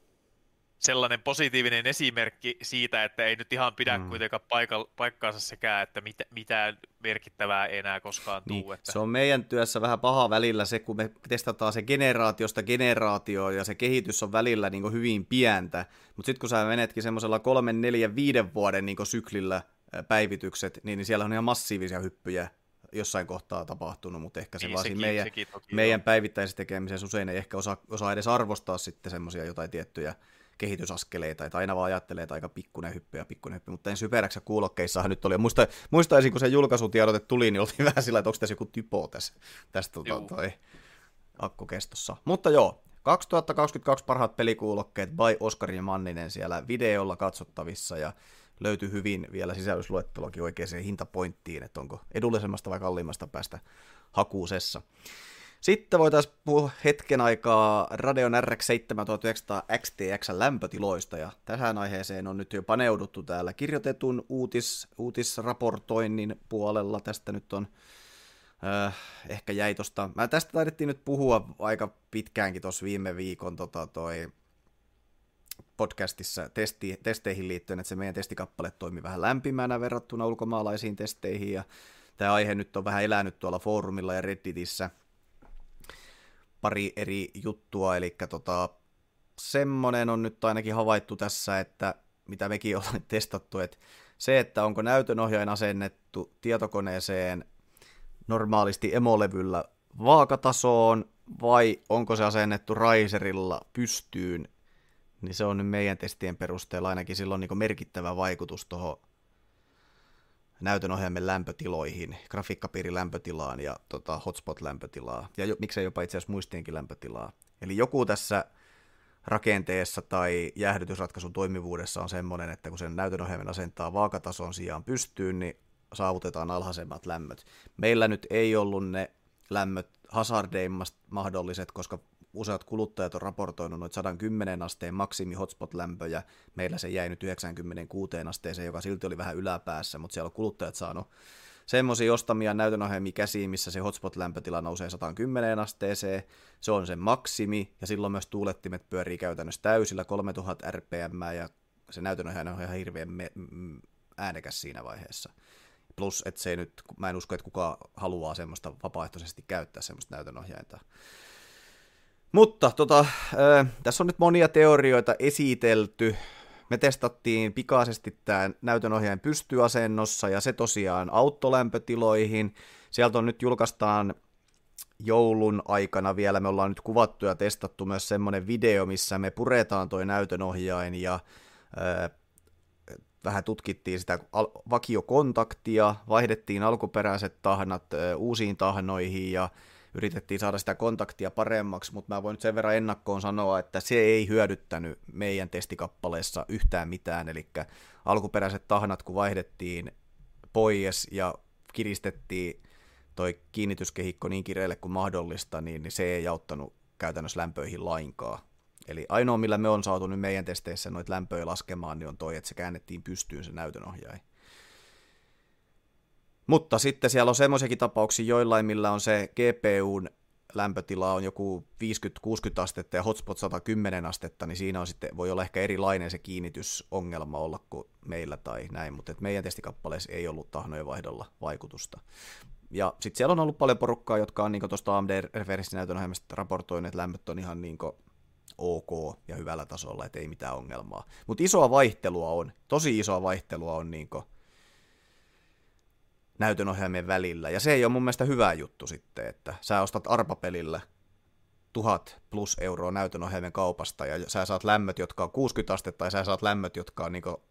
sellainen positiivinen esimerkki siitä, että ei nyt ihan pidä mm. kuitenkaan paikka, paikkaansa sekään, että mit, mitään merkittävää ei enää koskaan niin, tule. Että... Se on meidän työssä vähän paha välillä se, kun me testataan se generaatiosta generaatioon ja se kehitys on välillä niin kuin hyvin pientä, mutta sitten kun sä menetkin semmoisella kolmen, neljän, viiden vuoden niin kuin syklillä päivitykset, niin, niin siellä on ihan massiivisia hyppyjä jossain kohtaa tapahtunut, mutta ehkä se niin, vaan sekin, meidän, meidän päivittäisessä tekemisessä usein ei ehkä osaa, osaa edes arvostaa sitten semmoisia jotain tiettyjä kehitysaskeleita, että aina vaan ajattelee, että aika pikkuinen hyppy ja pikkuinen hyppy, mutta en Hyperäksä kuulokkeissahan nyt oli. Muista, muistaisin, kun se julkaisutiedote tuli, niin oltiin vähän sillä, että onko tässä joku typo tässä, tästä tota, toi akkukestossa. Mutta joo, kaksituhattakaksikymmentäkaksi parhaat pelikuulokkeet by Oskari ja Manninen siellä videolla katsottavissa, ja löytyy hyvin vielä sisällysluettelokin oikeaan hintapointtiin, että onko edullisemmasta vai kalliimmasta päästä hakuusessa. Sitten voitaisiin puhua hetken aikaa Radeon R X seitsemäntuhattayhdeksänsataa X T X lämpötiloista, ja tähän aiheeseen on nyt jo paneuduttu täällä kirjoitetun uutis, uutisraportoinnin puolella. Tästä nyt on, äh, ehkä jäi tosta, mä tästä taidettiin nyt puhua aika pitkäänkin tuossa viime viikon tota, toi podcastissa testi, testeihin liittyen, että se meidän testikappale toimi vähän lämpimänä verrattuna ulkomaalaisiin testeihin, ja tämä aihe nyt on vähän elänyt tuolla foorumilla ja Redditissä. Pari eri juttua, eli tota, semmoinen on nyt ainakin havaittu tässä, että mitä mekin ollaan testattu, että se, että onko näytönohjain asennettu tietokoneeseen normaalisti emolevyllä vaakatasoon, vai onko se asennettu Riserilla pystyyn, niin se on nyt meidän testien perusteella ainakin silloin niin merkittävä vaikutus tuohon näytönohjaimen lämpötiloihin, grafiikkapiirin lämpötilaan ja tota, hotspot-lämpötilaa, ja jo, miksei jopa itse asiassa muistienkin lämpötilaa. Eli joku tässä rakenteessa tai jäähdytysratkaisun toimivuudessa on semmoinen, että kun sen näytönohjaimen asentaa vaakatason sijaan pystyyn, niin saavutetaan alhaisemmat lämmöt. Meillä nyt ei ollut ne lämmöt hazardeimmat mahdolliset, koska useat kuluttajat on raportoinut noita sata kymmenen asteen maksimi hotspot-lämpöjä. Meillä se jäi nyt yhdeksänkymmentäkuusi asteeseen, joka silti oli vähän yläpäässä, mutta siellä on kuluttajat saanut semmoisia ostamia näytönohjelmia käsiin, missä se hotspot-lämpötila nousee sata kymmenen asteeseen. Se on se maksimi, ja silloin myös tuulettimet pyörii käytännössä täysillä kolmetuhatta R P M, ja se näytönohjain on ihan hirveän me- äänekäs siinä vaiheessa. Plus, että se ei nyt, mä en usko, että kukaan haluaa semmoista vapaaehtoisesti käyttää semmoista näytönohjainta. Mutta tota, äh, tässä on nyt monia teorioita esitelty. Me testattiin pikaisesti tämä näytönohjain pystyasennossa, ja se tosiaan autolämpötiloihin. Sieltä on nyt julkaistaan joulun aikana vielä, me ollaan nyt kuvattu ja testattu myös semmoinen video, missä me puretaan toi näytönohjain ja äh, vähän tutkittiin sitä al- vakiokontaktia, vaihdettiin alkuperäiset tahnat ö, uusiin tahnoihin ja yritettiin saada sitä kontaktia paremmaksi, mutta mä voin nyt sen verran ennakkoon sanoa, että se ei hyödyttänyt meidän testikappaleessa yhtään mitään, eli alkuperäiset tahnat kun vaihdettiin pois ja kiristettiin toi kiinnityskehikko niin kireelle kuin mahdollista, niin, niin se ei auttanut käytännössä lämpöihin lainkaan. Eli ainoa, millä me on saatu nyt meidän testeissä noita lämpöjä laskemaan, niin on toi, että se käännettiin pystyyn se näytönohjaaja. Mutta sitten siellä on semmoisiakin tapauksia joillain, millä on se G P U:n lämpötila on joku viisikymmentä kuusikymmentä astetta ja hotspot sata kymmenen astetta, niin siinä on sitten, voi olla ehkä erilainen se kiinnitysongelma olla kuin meillä tai näin, mutta meidän testikappaleessa ei ollut tahnojen vaihdolla vaikutusta. Ja sitten siellä on ollut paljon porukkaa, jotka on niin tuosta A M D-referenssinäytönohjelmasta raportoineet, että lämpöt on ihan niin ok ja hyvällä tasolla, että ei mitään ongelmaa. Mutta isoa vaihtelua on, tosi isoa vaihtelua on niin näytönohjelmien välillä, ja se ei ole mun mielestä hyvä juttu sitten, että sä ostat arpapelillä tuhat plus euroa näytönohjelmien kaupasta, ja sä saat lämmöt, jotka on kuusikymmentä astetta, ja sä saat lämmöt, jotka on niinku,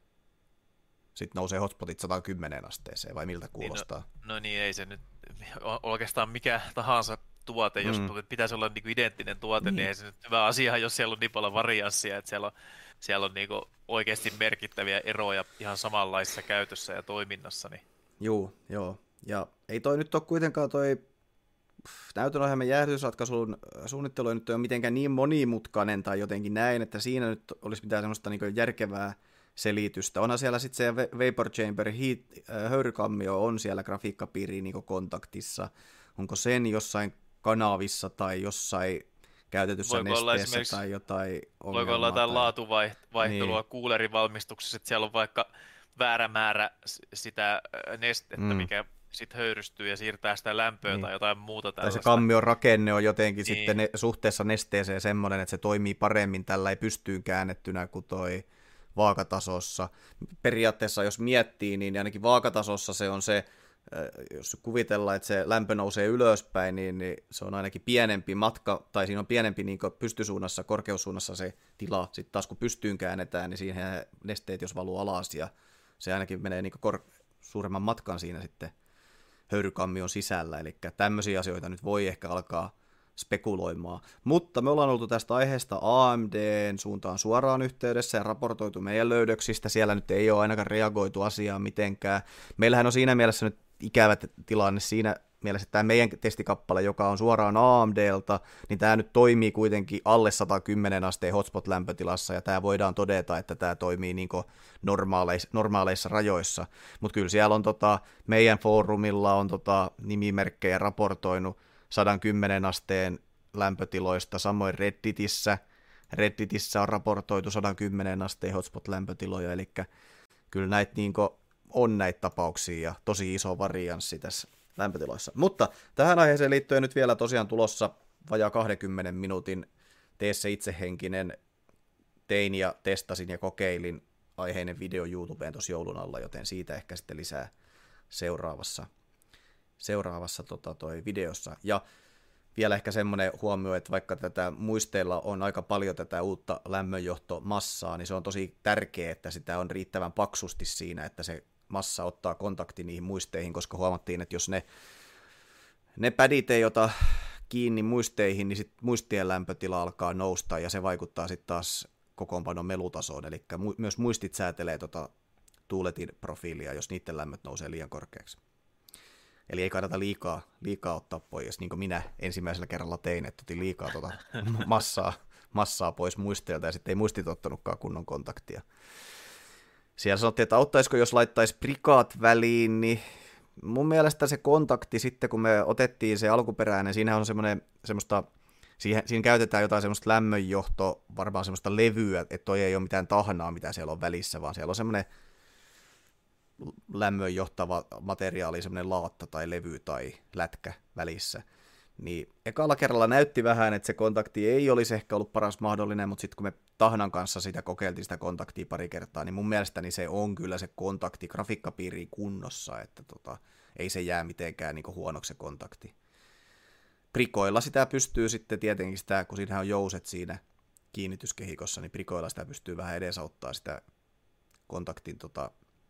sit nousee hotspotit sata kymmenen asteeseen, vai miltä kuulostaa? Niin no, no niin, ei se nyt oikeastaan mikä tahansa tuote, jos mm. pitäisi olla niinku identtinen tuote, niin. niin ei se nyt hyvä asia, jos siellä on niin paljon varianssia, että siellä on, siellä on niinku oikeasti merkittäviä eroja ihan samanlaisessa käytössä ja toiminnassa, niin Juu, joo. Ja ei toi nyt ole kuitenkaan toi näytönohjelman jäähdytysratkaisun suunnittelu ei nyt ole mitenkään niin monimutkainen tai jotenkin näin, että siinä nyt olisi mitään semmoista niin järkevää selitystä. Onhan siellä sitten se Vapor Chamber heat, äh, höyrykammio on siellä grafiikkapiiriin niin kontaktissa. Onko sen jossain kanavissa tai jossain käytetyssä voiko nesteessä tai jotain ongelmaa? Voiko olla jotain tai laatuvaihtelua niin. kuulerin valmistuksessa, että siellä on vaikka väärä määrä sitä nestettä, mm. mikä sitten höyrystyy ja siirtää sitä lämpöä niin. tai jotain muuta tällaista. Tai se kammion rakenne on jotenkin niin. sitten ne, suhteessa nesteeseen semmoinen, että se toimii paremmin tällä ei pystyyn käännettynä kuin toi vaakatasossa. Periaatteessa jos miettii, niin ainakin vaakatasossa se on se, jos kuvitellaan, että se lämpö nousee ylöspäin, niin, niin se on ainakin pienempi matka, tai siinä on pienempi niin pystysuunnassa, korkeussuunnassa se tila. Sitten taas kun pystyyn käännetään, niin siihen nesteet jos valuu alas ja se ainakin menee niin kor- suuremman matkan siinä sitten höyrykammion sisällä, eli tämmöisiä asioita nyt voi ehkä alkaa spekuloimaan. Mutta me ollaan oltu tästä aiheesta A M D:n suuntaan suoraan yhteydessä ja raportoitu meidän löydöksistä. Siellä nyt ei ole ainakaan reagoitu asiaan mitenkään. Meillähän on siinä mielessä nyt ikävä tilanne siinä mielessä, että tämä meidän testikappale, joka on suoraan A M D:lta, niin tämä nyt toimii kuitenkin alle sata kymmenen asteen hotspot-lämpötilassa, ja tämä voidaan todeta, että tämä toimii niin kuin normaaleissa, normaaleissa rajoissa. Mutta kyllä siellä on tota, meidän foorumilla on tota, nimimerkkejä raportoinut sata kymmenen asteen lämpötiloista, samoin Redditissä. Redditissä on raportoitu sata kymmenen asteen hotspot-lämpötiloja, eli kyllä näitä niin kuin on näitä tapauksia ja tosi iso varianssi tässä lämpötiloissa. Mutta tähän aiheeseen liittyen nyt vielä tosiaan tulossa vajaa kahdenkymmenen minuutin tee se itsehenkinen tein ja testasin ja kokeilin aiheinen video YouTubeen tuossa joulun alla, joten siitä ehkä sitten lisää seuraavassa, seuraavassa tota, toi videossa. Ja vielä ehkä semmoinen huomio, että vaikka tätä muisteilla on aika paljon tätä uutta lämmönjohtomassaa, niin se on tosi tärkeää, että sitä on riittävän paksusti siinä, että se massa ottaa kontakti niihin muisteihin, koska huomattiin, että jos ne, ne pädit ei ota kiinni muisteihin, niin sit muistien lämpötila alkaa nousta, ja se vaikuttaa sitten taas kokoonpanon melutasoon, eli mu- myös muistit säätelee tota tuuletin profiilia, jos niiden lämmöt nousee liian korkeaksi. Eli ei kannata liikaa, liikaa ottaa pois, niin kuin minä ensimmäisellä kerralla tein, että otin liikaa tota massaa, massaa pois muisteilta, ja sitten ei muistit ottanutkaan kunnon kontaktia. Siellä sanottiin, että auttaisiko, jos laittaisi prikaat väliin, niin mun mielestä se kontakti sitten, kun me otettiin se alkuperäinen, siinä on semmoinen, semmoista, siihen, siinä käytetään jotain semmoista lämmönjohto, varmaan semmoista levyä, että toi ei ole mitään tahnaa, mitä siellä on välissä, vaan siellä on semmoinen lämmönjohtava materiaali, semmoinen laatta tai levy tai lätkä välissä. Niin ekalla kerralla näytti vähän, että se kontakti ei olisi ehkä ollut paras mahdollinen, mutta sitten kun me tahnan kanssa sitä kokeiltiin sitä kontaktia pari kertaa, niin mun mielestäni se on kyllä se kontakti grafiikkapiiriin kunnossa, että tota, ei se jää mitenkään niin huonoksi se kontakti. Prikoilla sitä pystyy sitten tietenkin sitä, kun siinähän on jouset siinä kiinnityskehikossa, niin prikoilla sitä pystyy vähän edesauttaa sitä kontaktin tota,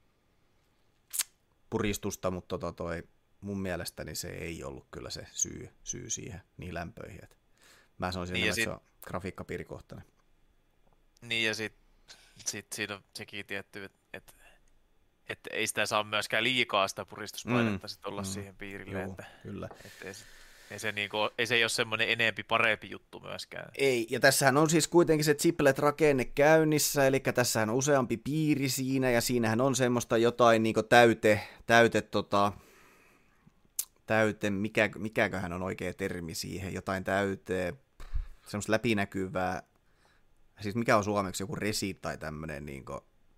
puristusta, mutta tota, toi, mun mielestäni se ei ollut kyllä se syy, syy siihen niin lämpöihin. Et mä sanoisin Niin, enemmän, ja että sit, se on grafiikkapiirikohtainen. niin ja sit, sit siinä on sekin tietty, että et, et ei sitä saa myöskään liikaa sitä puristuspainetta Mm, sit olla mm, siihen piirille, joo, että kyllä. et ei, se- ei, se niinku, ei se ole semmoinen enempi parempi juttu myöskään. Ei, ja tässähän on siis kuitenkin se chiplet-rakenne käynnissä, eli tässähän on useampi piiri siinä, ja siinähän on semmoista jotain niin täyte, täyte, tota, täyte, mikä, mikäköhän on oikea termi siihen, jotain täyte, semmoista läpinäkyvää, siis mikä on suomeksi, joku resi tai tämmöinen niin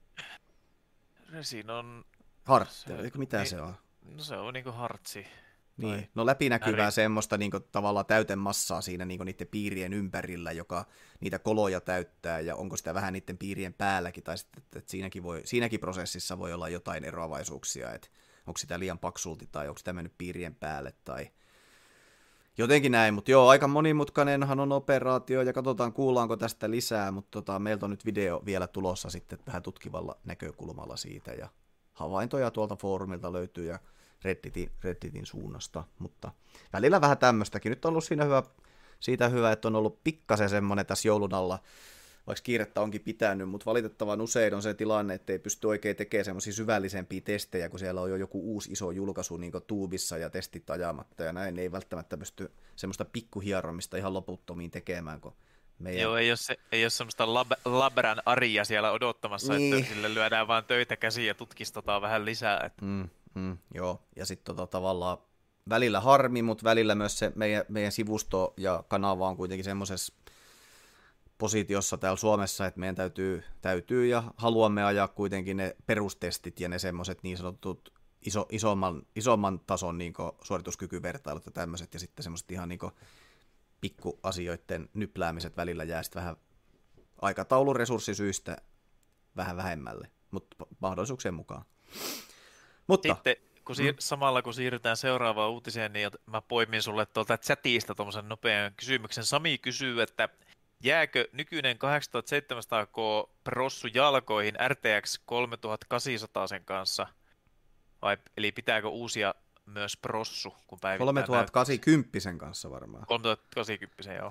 Siinä on, hartti, se, eikö mitä niin, se on? no se on niinku hartsi. Niin, no läpinäkyvää Näri. semmoista niin tavallaan täytemassaa siinä niin niiden piirien ympärillä, joka niitä koloja täyttää, ja onko sitä vähän niiden piirien päälläkin, tai sitten, että siinäkin, voi, siinäkin prosessissa voi olla jotain eroavaisuuksia, että onko sitä liian paksulti, tai onko sitä mennyt piirien päälle, tai jotenkin näin, mutta joo, aika monimutkainenhan on operaatio, ja katsotaan kuullaanko tästä lisää, mutta tota, meiltä on nyt video vielä tulossa sitten vähän tutkivalla näkökulmalla siitä, ja havaintoja tuolta foorumilta löytyy, ja Redditin, Redditin suunnasta, mutta välillä vähän tämmöistäkin. Nyt on ollut siinä hyvä, siitä hyvä, että on ollut pikkasen semmoinen tässä joulun alla, vaikka kiirettä onkin pitänyt, mutta valitettavan usein on se tilanne, että ei pysty oikein tekemään semmoisia syvällisempiä testejä, kun siellä on jo joku uusi iso julkaisu niin tuubissa ja testit ajamatta, ja näin ei välttämättä pysty semmoista pikkuhieromista ihan loputtomiin tekemään, kun meidän... Joo, ei ole, se, ei ole semmoista lab, labran aria siellä odottamassa, niin. Että sille lyödään vaan töitä käsiin ja tutkistetaan vähän lisää. Että... Mm, mm, joo, ja sitten tota, tavallaan välillä harmi, mutta välillä myös se meidän, meidän sivusto ja kanava on kuitenkin semmoisessa positiossa täällä Suomessa, että meidän täytyy, täytyy ja haluamme ajaa kuitenkin ne perustestit ja ne semmoiset niin sanotut iso, isomman, isomman tason niin suorituskykyvertailut ja tämmöiset, ja sitten semmoiset ihan niin pikkuasioiden nypläämiset välillä jää sitten vähän aikatauluresurssisyistä vähän vähemmälle, mutta mahdollisuuksien mukaan. Mutta, sitten kun siir- mm. samalla kun siirrytään seuraavaan uutiseen, niin mä poimin sulle tuolta chatista tuommoisen nopean kysymyksen. Sami kysyy, että jääkö nykyinen kahdeksantuhattaseitsemänsataa K prossu jalkoihin R T X kolmetuhattakahdeksansataa sen kanssa, vai eli pitääkö uusia myös prossu, kun päivittää kolmetuhattakahdeksankymmentä kanssa varmaan. kolmetuhattakahdeksankymmentä, joo.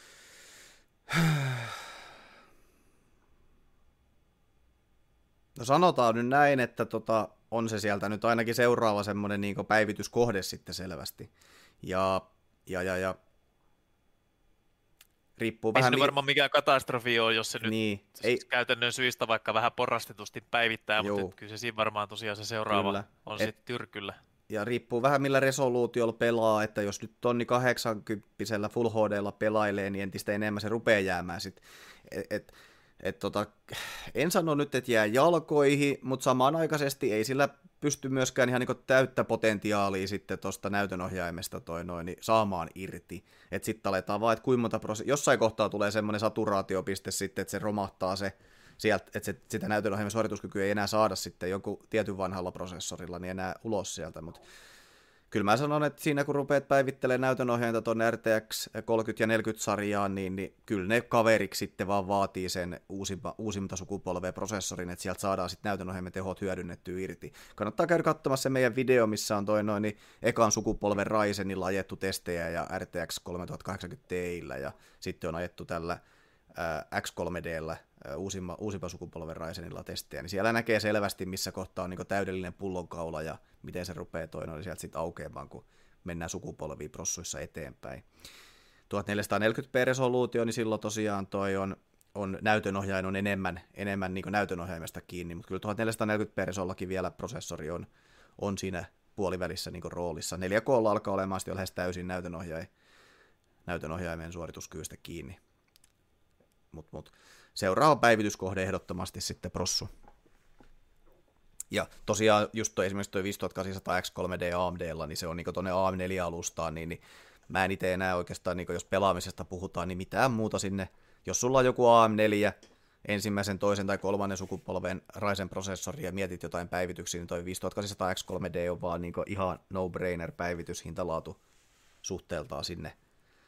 No sanotaan nyt näin, että tota, on se sieltä nyt ainakin seuraava semmoinen niin päivityskohde sitten selvästi. Ja, ja, ja, ja riippuu ei vähän... se mi- varmaan mikään katastrofi ole, jos se nyt niin, siis ei... käytännön syistä vaikka vähän porrastetusti päivittää, Joo. mutta kyllä se siinä varmaan tosiaan se seuraava Kyllä. on Et... sitten tyrkyllä. Ja riippuu vähän millä resoluutiolla pelaa, että jos nyt tonni kahdeksankymmentä Full H D:lla pelailee, niin entistä enemmän se rupeaa jäämään sit. Et, et, et tota, en sano nyt, että jää jalkoihin, mutta samanaikaisesti ei sillä pysty myöskään ihan niin täyttä potentiaalia sitten tuosta näytönohjaimesta toi noin, niin saamaan irti. Että sitten aletaan vaan, että kuinka monta prosenttia, jossain kohtaa tulee semmoinen saturaatiopiste sitten, että se romahtaa se, sieltä, että se, sitä näytönohjaimen suorituskykyä ei enää saada sitten jonkun tietyn vanhalla prosessorilla niin enää ulos sieltä, mutta kyllä mä sanon, että siinä kun rupeat päivittelemään näytönohjainta tuonne R T X kolmekymmentä ja neljäkymmentä sarjaan, niin, niin kyllä ne kaveriksi sitten vaan vaatii sen uusimpa, uusimta sukupolvea prosessorin, että sieltä saadaan sitten näytönohjaimen tehot hyödynnettyä irti. Kannattaa käydä katsomassa se meidän video, missä on toi noin niin ekan sukupolven Ryzenilla ajettu testejä ja R T X kolmetuhattakahdeksankymmentä Tiillä ja sitten on ajettu tällä ää, X kolme D:llä uusimman, uusimman sukupolven Ryzenilla testejä, niin siellä näkee selvästi, missä kohtaa on niin täydellinen pullonkaula ja miten se rupeaa toi noin sieltä sitten aukeamaan, kun mennään sukupolviin prossuissa eteenpäin. tuhatneljäsataaneljäkymmentä p resoluutio, niin silloin tosiaan toi on, on näytönohjain on enemmän, enemmän niin näytönohjaimesta kiinni, mutta kyllä tuhatneljäsataaneljäkymmentä p resollakin vielä prosessori on, on siinä puolivälissä niin roolissa. neljä K alkaa olemaan sitten jo lähes täysin näytönohjain, näytönohjaimen suorituskyvystä kiinni. Mut, mut. Seuraava päivityskohde ehdottomasti sitten prossu. Ja tosiaan just toi, esimerkiksi tuo viisituhattakahdeksansataa X kolme D A M D:lla, niin se on niin tuonne A M neljä -alustaan, niin, niin mä en itse enää oikeastaan, niin jos pelaamisesta puhutaan, niin mitään muuta sinne. Jos sulla on joku A M neljä, ensimmäisen, toisen tai kolmannen sukupolven Ryzen-prosessori ja mietit jotain päivityksiä, niin toi viisituhattakahdeksansataa X kolme D on vaan niin ihan no-brainer päivitys hintalaatu suhteeltaan sinne.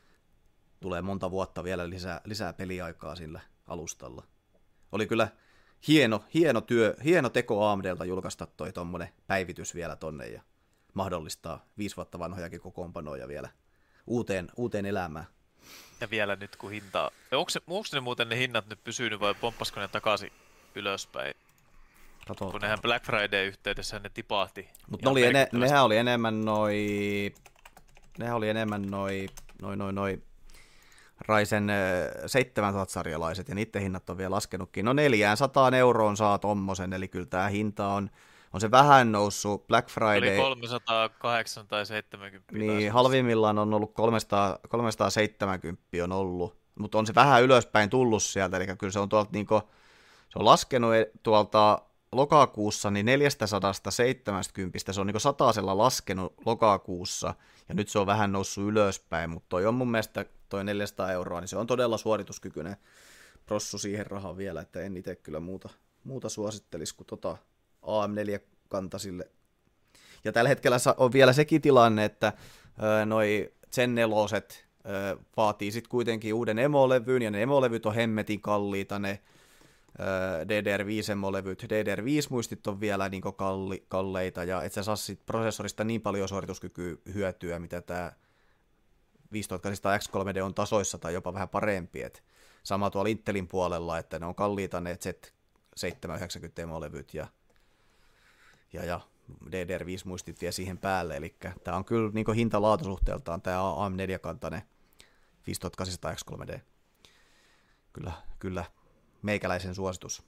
Tulee monta vuotta vielä lisää, lisää peliaikaa sillä alustalla. Oli kyllä hieno, hieno, työ, hieno teko A M D:ltä julkaista toi tommonen päivitys vielä tonne ja mahdollistaa viisi vuotta vanhojakin kokoonpanoja vielä uuteen, uuteen elämään. Ja vielä nyt kun hinta... Onko, se, onko ne muuten ne hinnat nyt pysynyt vai pomppasko ne takaisin ylöspäin? Katsotaan. Kun nehän Black Friday-yhteydessä ne tipahti. Mutta ne ene, nehän oli enemmän noi... Nehän oli enemmän noi... Noi, noi, noi Ryzen seitsemäntuhatta-sarjalaiset, ja niiden hinnat on vielä laskenutkin. No neljäsataa euroon saa tommosen, eli kyllä tämä hinta on, on se vähän noussut. Black Friday... Oli kolmesataakahdeksan tai seitsemänkymmentä. Niin, halvimmillaan on ollut kolmesataa, kolmesataaseitsemänkymmentä on ollut, mutta on se vähän ylöspäin tullut sieltä, eli kyllä se on tuolta niinku, se on laskenut tuolta lokakuussa niin neljäsataaseitsemänkymmentä, se on niinku satasella laskenut lokakuussa, ja nyt se on vähän noussut ylöspäin, mutta toi on mun mielestä toi neljäsataa euroa, niin se on todella suorituskykyinen prossu siihen rahaan vielä, että en itse kyllä muuta, muuta suosittelisi kuin tota A M neljä-kantasille. Ja tällä hetkellä on vielä sekin tilanne, että ö, noi Zen neljä vaatii sitten kuitenkin uuden emolevyyn, ja ne emolevyt on hemmetin kalliita, ne ö, D D R viisi emolevyt, D D R viisi muistit on vielä niin kalli, kalleita, ja et sä saa sit prosessorista niin paljon suorituskykyä hyötyä, mitä tämä viisituhattakahdeksansataa X kolme D on tasoissa tai jopa vähän parempi. Et sama tuolla Intelin puolella, että ne on kalliita ne Z seitsemänsataayhdeksänkymmentä emolevyt ja, ja, ja D D R viisi muistit vielä siihen päälle. Eli tämä on kyllä niin hinta-laatusuhteeltaan tämä A M neljä-kantainen viisituhattakahdeksansataa X kolme D. Kyllä, kyllä meikäläisen suositus.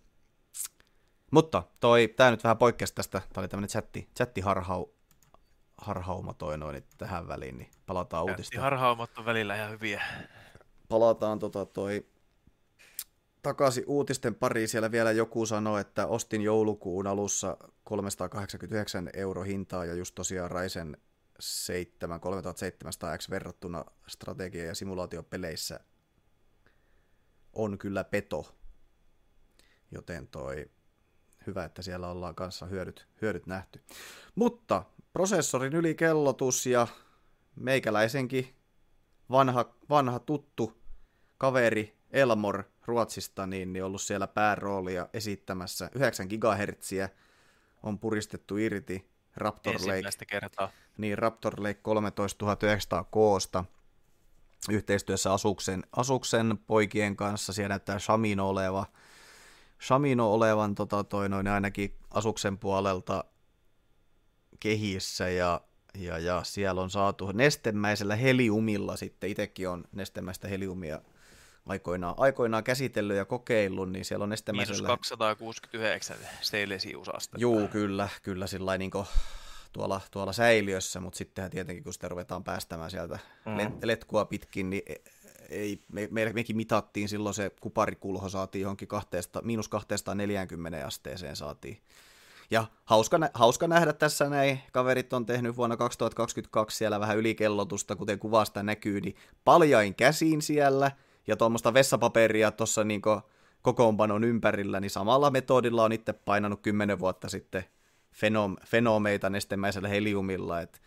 Mutta toi, tämä nyt vähän poikkesi tästä, tämä oli tämmöinen chatti, chattiharhau, harhauma toi noin tähän väliin, niin palataan uutista. Harhaumat on välillä ihan hyviä. Palataan tota toi takaisin uutisten pariin. Siellä vielä joku sanoi, että ostin joulukuun alussa kolmesataakahdeksankymmentäyhdeksän euro hintaa, ja just tosiaan Ryzen seitsemän kolmetuhattaseitsemänsataa X verrattuna strategia- ja simulaatiopeleissä on kyllä peto. Joten toi hyvä, että siellä ollaan kanssa hyödyt, hyödyt nähty. Mutta prosessorin ylikellotus ja meikäläisenkin vanha, vanha tuttu kaveri Elmor Ruotsista niin, niin ollut siellä pääroolia esittämässä. yhdeksän gigahertsiä on puristettu irti Raptor Lake, kertaa. Niin, Raptor Lake kolmetoistatuhattayhdeksänsataa koosta yhteistyössä Asuksen, Asuksen poikien kanssa. Siellä näyttää Shamino oleva Shamino olevan tota, toi, noin, ainakin Asuksen puolelta kehissä, ja, ja, ja siellä on saatu nestemäisellä heliumilla, sitten itsekin on nestemäistä heliumia aikoinaan, aikoinaan käsitellyt ja kokeillut, niin siellä on nestemäisellä... Miinus kaksisataakuusikymmentäyhdeksän Celsiusasta. Juu, kyllä, kyllä sillä niin tuolla, tuolla säiliössä, mutta sittenhän tietenkin, kun sitä ruvetaan päästämään sieltä mm. letkua pitkin, niin ei, me, me, mekin mitattiin silloin se kuparikulho, saatiin johonkin kahteesta, miinus kaksisataaneljäkymmentä asteeseen saatiin. Ja hauska, hauska nähdä tässä näin, kaverit on tehnyt vuonna kaksituhattakaksikymmentäkaksi siellä vähän ylikellotusta, kuten kuvasta näkyy, niin paljain käsiin siellä, ja tuommoista vessapaperia tuossa niin kokoonpanon ympärillä, niin samalla metodilla on itse painanut kymmenen vuotta sitten fenom, fenomeita nestemäisellä heliumilla, että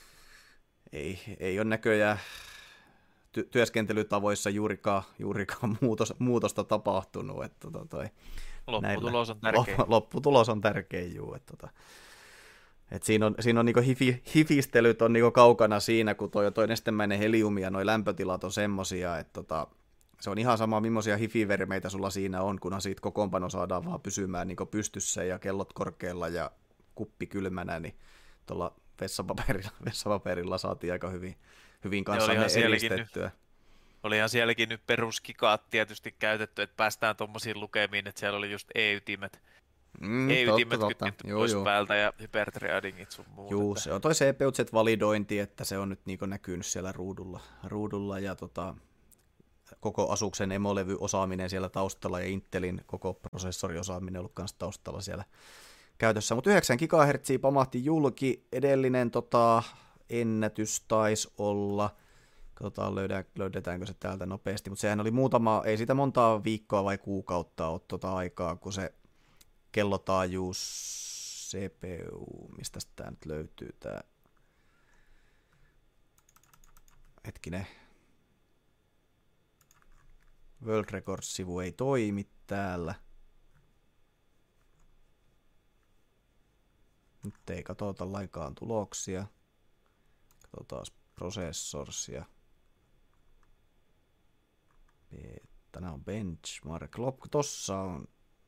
ei, ei ole näköjään ty- työskentelytavoissa juurikaan, juurikaan muutos, muutosta tapahtunut. Että tota toi, lopputulos on tärkein. Lopputulos on tärkein, juu. Että tota, et siinä on, siinä on niinku hifi, hifistelyt on niinku kaukana siinä, kun toi, toi nestemäinen heliumi ja noi lämpötilat on semmosia, että tota, se on ihan sama, millaisia hifivermeitä sulla siinä on, kunhan siitä kokoonpano saadaan vaan pysymään niin pystyssä ja kellot korkealla ja kuppi kylmänä, niin tuolla vessapaperilla, vessapaperilla saatiin aika hyvin, hyvin kanssa ne eristettyä. Nyt, olihan sielläkin nyt peruskikaat tietysti käytetty, että päästään tuommoisiin lukemiin, että siellä oli just E-ytimet, mm, E-ytimet kytketty pois joo. päältä ja hypertriadingit sun muut. Juu, se on toi C P U Z-validointi, että se on nyt niin näkynyt siellä ruudulla, ruudulla ja tota... koko Asuksen emolevy-osaaminen siellä taustalla ja Intelin koko prosessoriosaaminen on ollut kanssa taustalla siellä käytössä. Mutta yhdeksän gigahertsiä pamahti julki. Edellinen tota, ennätys taisi olla, katsotaan löydä, löydetäänkö se täältä nopeasti, mutta sehän oli muutama, ei siitä montaa viikkoa vai kuukautta ole tota aikaa, kun se kellotaajuus C P U, mistä tämä nyt löytyy tämä, hetkinen, World Records-sivu ei toimi täällä. Nyt ei katsota lainkaan tuloksia. Katsotaan prosessorsia. Tänään on benchmark. Loppu tossa on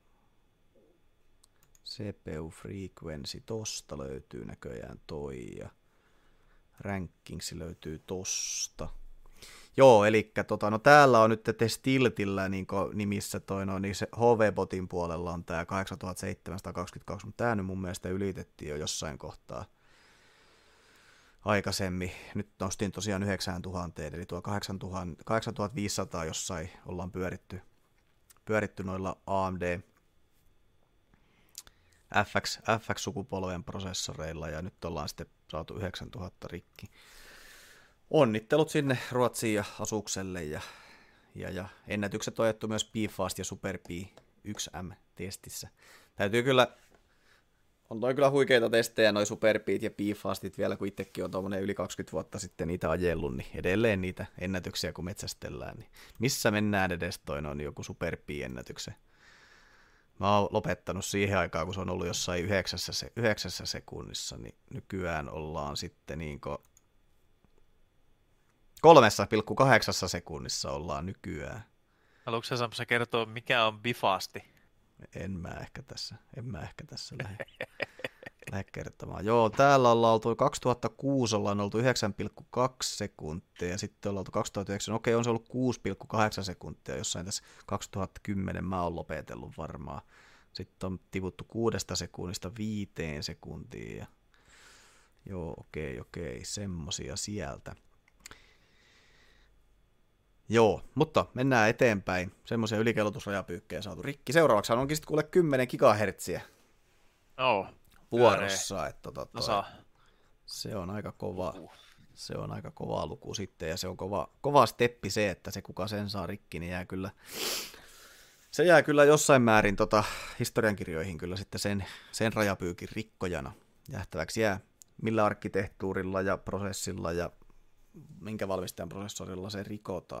C P U frequency. Tosta löytyy näköjään toi. Ja rankings löytyy tosta. Joo, eli tota, no täällä on nyt te Stiltillä niin nimissä toi, no niin se H V-botin puolella on tää kahdeksantuhattaseitsemänsataakaksikymmentäkaksi, mutta tää nyt mun mielestä ylitettiin jo jossain kohtaa aikaisemmin. Nyt nostin tosiaan yhdeksäntuhatta, eli tuo kahdeksantuhattaviisisataa jossain ollaan pyöritty, pyöritty noilla A M D F X, F X-sukupolven prosessoreilla, ja nyt ollaan sitten saatu yhdeksäntuhatta rikki. Onnittelut sinne Ruotsiin ja Asukselle, ja, ja, ja ennätykset on ajettu myös BeFast ja SuperP yksi M-testissä. Täytyy kyllä, on toi kyllä huikeita testejä, noi SuperPit ja BeFastit vielä, kun itsekin on tuommoinen yli kaksikymmentä vuotta sitten niitä ajellut, niin edelleen niitä ennätyksiä, kun metsästellään, niin missä mennään edes toi noin joku SuperP-ennätyksen? Mä oon lopettanut siihen aikaan, kun se on ollut jossain yhdeksässä, se, yhdeksässä sekunnissa, niin nykyään ollaan sitten niinko kolmessa pilkku kahdeksassa sekunnissa ollaan nykyään. Haluatko sä Samsa kertoa, mikä on Bifasti? En mä ehkä tässä, en mä ehkä tässä lähde, lähde kertomaan. Joo, täällä ollaan oltu kaksituhattakuusi, ollaan oltu yhdeksän pilkku kaksi sekuntia, ja sitten ollaan oltu kaksituhattayhdeksän, okei, on se ollut kuusi pilkku kahdeksan sekuntia, jossain tässä kaksituhattakymmenen mä oon lopetellut varmaan. Sitten on tivuttu kuudesta sekunnista viiteen sekuntiin, ja joo, okei, okei, semmosia sieltä. Joo, mutta mennään eteenpäin. Semmoisia ylikellotusrajapyykkejä saatu rikki. Seuraavaksi onkin sitten kuule kymmenen gigahertsiä oh, vuorossa. Että tota, no saa. Se on aika kova, se on aika kova luku sitten, ja se on kova, kova steppi se, että se kuka sen saa rikki, niin jää kyllä, se jää kyllä jossain määrin tota, historiankirjoihin kyllä sitten sen, sen rajapyykin rikkojana. Nähtäväksi jää millä arkkitehtuurilla ja prosessilla ja minkä valmistajan prosessorilla se rikotaan.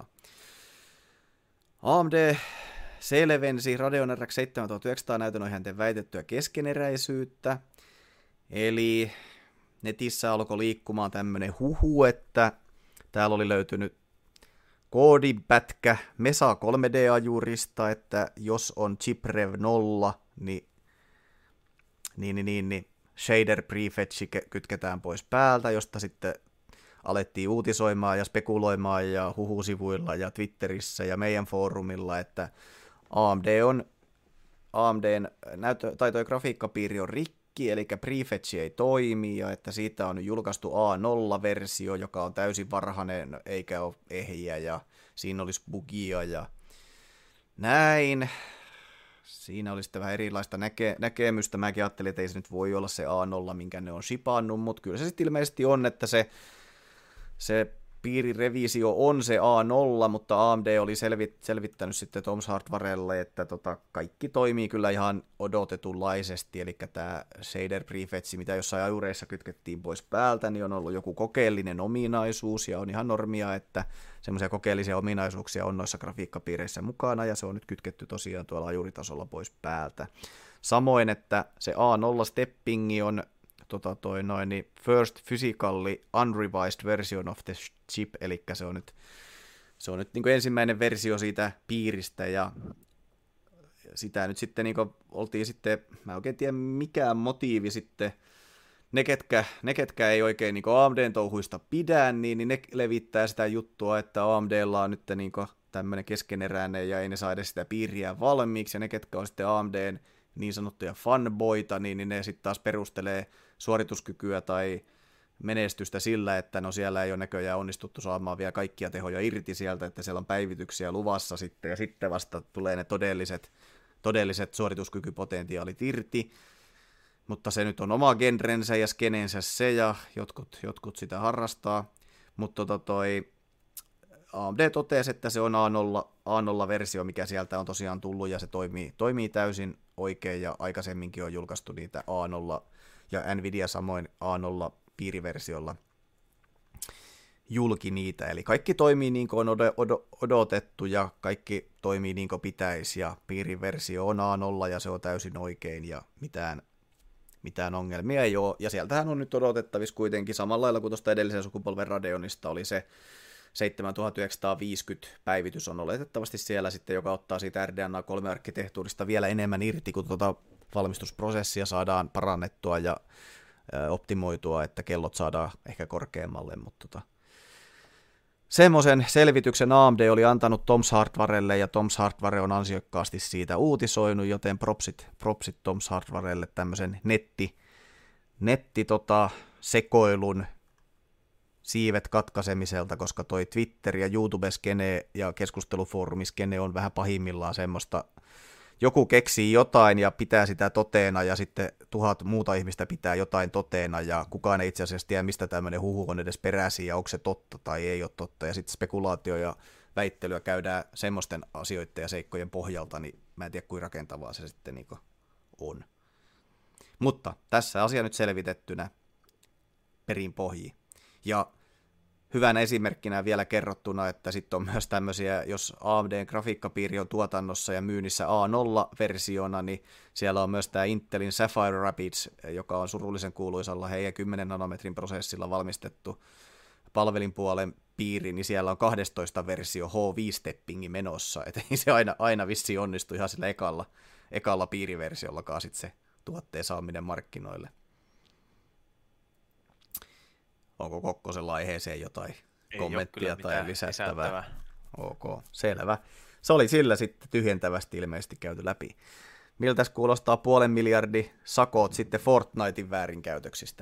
A M D selvensi Radeon R X seitsemäntuhattayhdeksänsataa näytönnohjainten väitettyä keskeneräisyyttä. Eli netissä alkoi liikkumaan tämmöinen huhu, että täällä oli löytynyt koodipätkä Mesa kolme D-ajurista, että jos on chipRev nolla, niin, niin, niin, niin, niin shader prefetchi kytketään pois päältä, josta sitten alettiin uutisoimaan ja spekuloimaan ja huhusivuilla ja Twitterissä ja meidän foorumilla, että A M D on, A M D:n näytö, tai toi grafiikkapiiri on rikki, eli prefetchi ei toimi, ja että siitä on julkaistu A nolla -versio, joka on täysin varhainen eikä ole ehjiä, ja siinä olisi bugia ja näin. Siinä oli sitten vähän erilaista näke- näkemystä. Mäkin ajattelin, että ei se nyt voi olla se A nolla, minkä ne on shipannut, mutta kyllä se sitten ilmeisesti on, että se Se piirirevisio on se A nolla, mutta A M D oli selvit- selvittänyt sitten Tom's Hardwarelle, että tota, kaikki toimii kyllä ihan odotetunlaisesti, eli tämä shader prefetchi, mitä jossain ajureissa kytkettiin pois päältä, niin on ollut joku kokeellinen ominaisuus, ja on ihan normia, että semmoisia kokeellisia ominaisuuksia on noissa grafiikkapiireissä mukana, ja se on nyt kytketty tosiaan tuolla ajuritasolla pois päältä. Samoin, että se A nolla steppingi on Tota toi noin, niin first physically unrevised version of the chip, eli se on nyt, se on nyt niin kuin ensimmäinen versio siitä piiristä, ja sitä nyt sitten niin kuin oltiin sitten, mä en oikein tiedä mikä motiivi sitten, ne ketkä, ne ketkä ei oikein niin kuin A M D:n touhuista pidä, niin, niin ne levittää sitä juttua, että A M D:lla on nyt niin kuin tämmöinen keskeneräinen, ja ei ne saa edes sitä piiriä valmiiksi, ja ne ketkä on sitten A M D:n niin sanottuja fanboita, niin, niin ne sitten taas perustelee suorituskykyä tai menestystä sillä, että no siellä ei ole näköjään onnistuttu saamaan vielä kaikkia tehoja irti sieltä, että siellä on päivityksiä luvassa sitten, ja sitten vasta tulee ne todelliset, todelliset suorituskykypotentiaalit irti, mutta se nyt on oma genrensä ja skenensä se, ja jotkut, jotkut sitä harrastaa, mutta tota toi A M D totesi, että se on A nolla, A nolla-versio, mikä sieltä on tosiaan tullut, ja se toimii, toimii täysin oikein, ja aikaisemminkin on julkaistu niitä A nolla, ja Nvidia samoin A nolla piiriversiolla julki niitä, eli kaikki toimii niin kuin on odotettu, ja kaikki toimii niin kuin pitäisi, ja piiriversio on A nolla, ja se on täysin oikein, ja mitään, mitään ongelmia ei ole. Ja sieltähän on nyt odotettavissa kuitenkin samalla lailla kuin tuosta edellisen sukupolven Radeonista oli se seitsemäntuhatyhdeksänsataaviisikymmentä päivitys on oletettavasti siellä sitten, joka ottaa siitä R D N A kolme arkkitehtuurista vielä enemmän irti, kun tuota valmistusprosessia saadaan parannettua ja optimoitua, että kellot saadaan ehkä korkeammalle, mutta tota, semmoisen selvityksen A M D oli antanut Tom's Hardwarelle, ja Tom's Hardware on ansiokkaasti siitä uutisoinut, joten propsit, propsit Tom's Hardwarelle tämmöisen netti, netti tota, sekoilun siivet katkaisemiselta, koska toi Twitter ja YouTube-skene ja keskustelufoorumiskene on vähän pahimmillaan semmoista, joku keksii jotain ja pitää sitä toteena, ja sitten tuhat muuta ihmistä pitää jotain toteena, ja kukaan ei itse asiassa tiedä, mistä tämmöinen huhu on edes peräisin, ja onko se totta tai ei ole totta, ja sitten spekulaatio ja väittelyä käydään semmoisten asioiden ja seikkojen pohjalta, niin mä en tiedä, kuinka rakentavaa se sitten niin on. Mutta tässä asia nyt selvitettynä perin pohjiin. Ja hyvänä esimerkkinä vielä kerrottuna, että sitten on myös tämmöisiä, jos A M D:n grafiikkapiiri on tuotannossa ja myynnissä A nolla -versiona, niin siellä on myös tämä Intelin Sapphire Rapids, joka on surullisen kuuluisalla heidän kymmenen nanometrin prosessilla valmistettu palvelinpuolen piiri, niin siellä on kahdestoista versio H viisi steppingi menossa, että ei se aina, aina vissiin onnistu ihan sillä ekalla, ekalla piiriversiollakaan sitten se tuotteen saaminen markkinoille. Onko Kokkosella aiheeseen jotain ei kommenttia tai lisättävää? lisättävää? Ok, selvä. Se oli sillä sitten tyhjentävästi ilmeisesti käyty läpi. Miltäs kuulostaa puolen miljardi sakot sitten Fortnitein väärinkäytöksistä?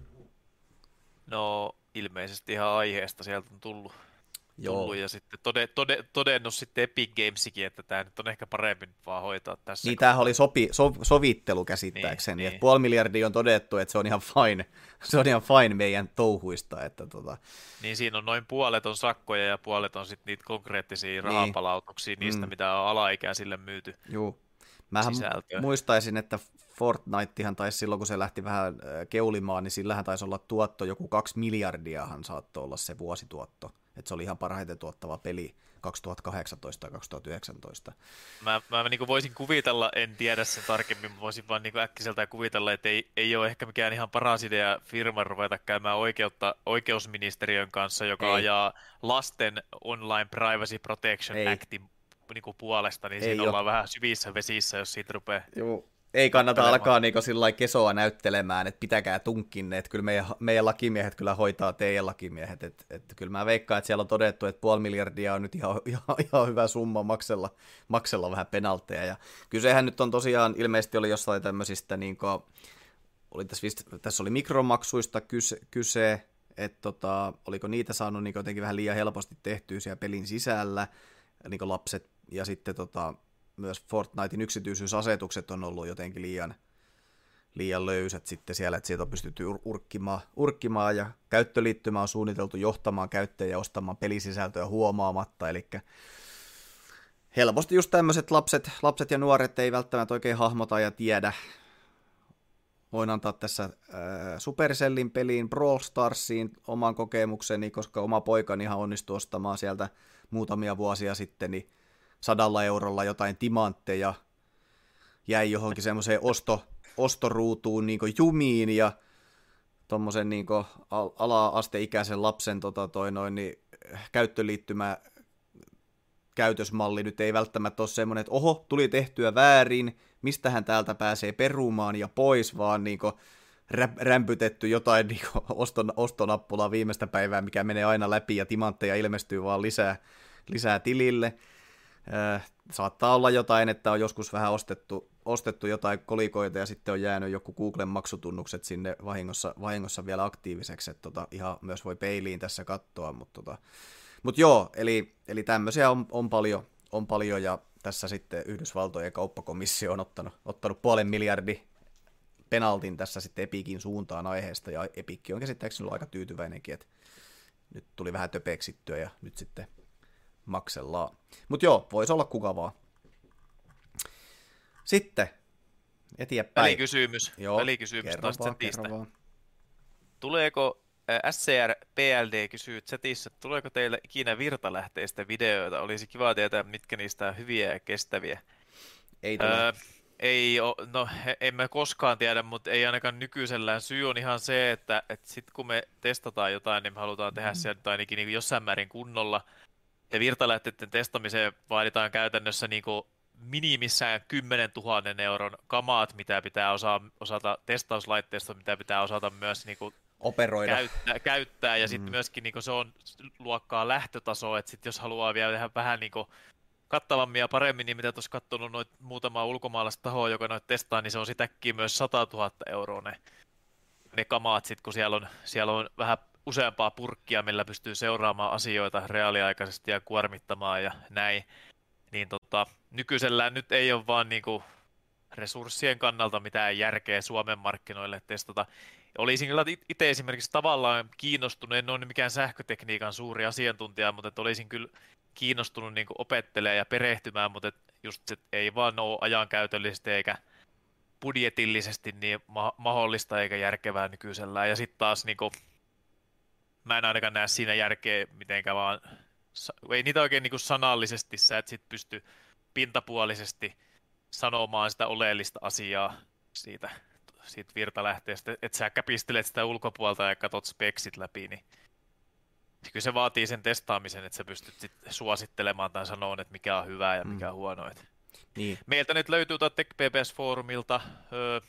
No ilmeisesti ihan aiheesta sieltä on tullut. tullut ja sitten tode, tode, todennut sitten Epic Gamesikin, että tämä nyt on ehkä paremmin vaan hoitaa tässä. Niin, tämähän oli sopi, so, sovittelu käsittääkseni, niin, että niin. Puoli miljardia on todettu, että se on ihan fine, se on ihan fine meidän touhuista. Että tota... Niin, siinä on noin puolet on sakkoja ja puolet on sitten niitä konkreettisia rahapalautuksia niin. niistä, mm. mitä on alaikäisille myyty. Joo. Mähän sisältöä. Muistaisin, että Fortnitehan taisi silloin, kun se lähti vähän keulimaan, niin sillähän taisi olla tuotto, joku kaksi miljardiahan saattoi olla se vuosituotto. Että se oli ihan parhaiten tuottava peli kaksituhattakahdeksantoista ja kaksituhattayhdeksäntoista. Mä, mä niin kuin voisin kuvitella, en tiedä sen tarkemmin, mä voisin vaan niin kuin äkkiseltään kuvitella, että ei, ei ole ehkä mikään ihan paras idea firman ruveta käymään oikeutta oikeusministeriön kanssa, joka ei. ajaa lasten Online Privacy Protection ei. Actin niin kuin puolesta, niin ei siinä ole. Ollaan vähän syvissä vesissä, jos siitä rupeaa. Joo. Ei kannata alkaa niinku sillä kesoa näyttelemään, että pitäkää tunkkinne, että kyllä meidän, meidän lakimiehet kyllä hoitaa teidän lakimiehet, että, että kyllä mä veikkaan, että siellä on todettu, että puoli miljardia on nyt ihan, ihan, ihan hyvä summa maksella, maksella vähän penalteja, ja kysehän nyt on tosiaan, ilmeisesti oli jostain tämmöisistä, niin kuin, oli tässä, tässä oli mikromaksuista kyse, kyse että tota, oliko niitä saanut niin jotenkin vähän liian helposti tehtyä siellä pelin sisällä, niin kuin lapset, ja sitten tota, myös Fortnitein yksityisyysasetukset on ollut jotenkin liian, liian löysät sitten siellä, että sieltä on pystytty urkkimaan, urkkimaan ja käyttöliittymä on suunniteltu johtamaan käyttäjiä ostamaan pelisisältöä huomaamatta, eli helposti just tämmöiset lapset, lapset ja nuoret ei välttämättä oikein hahmota ja tiedä. Voin antaa tässä äh, Supercellin peliin Brawl Starsiin oman kokemukseni, koska oma poikani ihan onnistui ostamaan sieltä muutamia vuosia sitten, niin sadalla eurolla jotain timantteja, jäi johonkin semmoiseen osto, ostoruutuun niin jumiin, ja tuommoisen niin ala-asteikäisen lapsen tota, toi noin, niin käyttöliittymä käytösmalli nyt ei välttämättä ole semmoinen, että oho, tuli tehtyä väärin, mistähän täältä pääsee perumaan ja pois, vaan niin rämpytetty jotain niin oston, ostonappulaa viimeistä päivää, mikä menee aina läpi, ja timantteja ilmestyy vaan lisää, lisää tilille. Saattaa olla jotain, että on joskus vähän ostettu, ostettu jotain kolikoita ja sitten on jäänyt joku Googlen maksutunnukset sinne vahingossa, vahingossa vielä aktiiviseksi, että tota, ihan myös voi peiliin tässä katsoa, mutta tota, mut joo, eli, eli tämmöisiä on, on, paljon, on paljon ja tässä sitten Yhdysvaltojen kauppakomissio on ottanut, ottanut puolen miljardi penaltin tässä sitten Epicin suuntaan aiheesta ja Epic on käsittääkseni ollut aika tyytyväinenkin, että nyt tuli vähän töpeksittyä ja nyt sitten maksellaan. Mutta joo, voisi olla kuka vaan. Sitten eteenpäin. Välikysymys. Joo, Välikysymys taas chatista. Tuleeko, äh, S C R P L D kysyy chatissa, tuleeko teille ikinä virtalähteistä videoita? Olisi kiva tietää, mitkä niistä on hyviä ja kestäviä. Ei tule. Öö, Ei oo, no he- en mä koskaan tiedä, mutta ei ainakaan nykyisellään. Syy on ihan se, että, että sit kun me testataan jotain, niin me halutaan tehdä se nyt ainakin niin kuin jossain määrin kunnolla. Ja virtalähteiden testamiseen vaaditaan käytännössä niin kuin minimissään kymmenen tuhatta euron kamaat, mitä pitää osaa, osata testauslaitteista, mitä pitää osata myös niin kuin Operoida. käyttää, käyttää. Ja sitten Mm. myöskin niin kuin se on luokkaa lähtötasoa, että sit jos haluaa vielä tehdä vähän niin kuin kattavammin ja paremmin, niin mitä tuossa katsonut noit muutamaa ulkomaalaista tahoa, joka noita testaa, niin se on sitäkin myös sata tuhatta euroa ne, ne kamaat, sit, kun siellä on, siellä on vähän useampaa purkkia, millä pystyy seuraamaan asioita reaaliaikaisesti ja kuormittamaan ja näin. Niin tota, nykyisellään nyt ei ole vaan niinku resurssien kannalta mitään järkeä Suomen markkinoille testata. Olisin kyllä itse esimerkiksi tavallaan kiinnostunut, en ole mikään sähkötekniikan suuri asiantuntija, mutta että olisin kyllä kiinnostunut niin opettelemaan ja perehtymään, mutta että just se ei vaan ole ajankäytöllisesti eikä budjetillisesti niin ma- mahdollista eikä järkevää nykyisellään. Ja sitten taas niin kuin, mä en ainakaan näe siinä järkeä mitenkään vaan, ei niitä oikein niin kuin sanallisesti, sä et sit pysty pintapuolisesti sanomaan sitä oleellista asiaa siitä, siitä virtalähteestä, että sä käpistelet sitä ulkopuolta ja katot speksit läpi, niin kyllä se vaatii sen testaamisen, että sä pystyt sit suosittelemaan tai sanomaan, että mikä on hyvää ja mikä on huonoa. Niin. Meiltä nyt löytyy tuolta TechPBS-foorumilta, öö,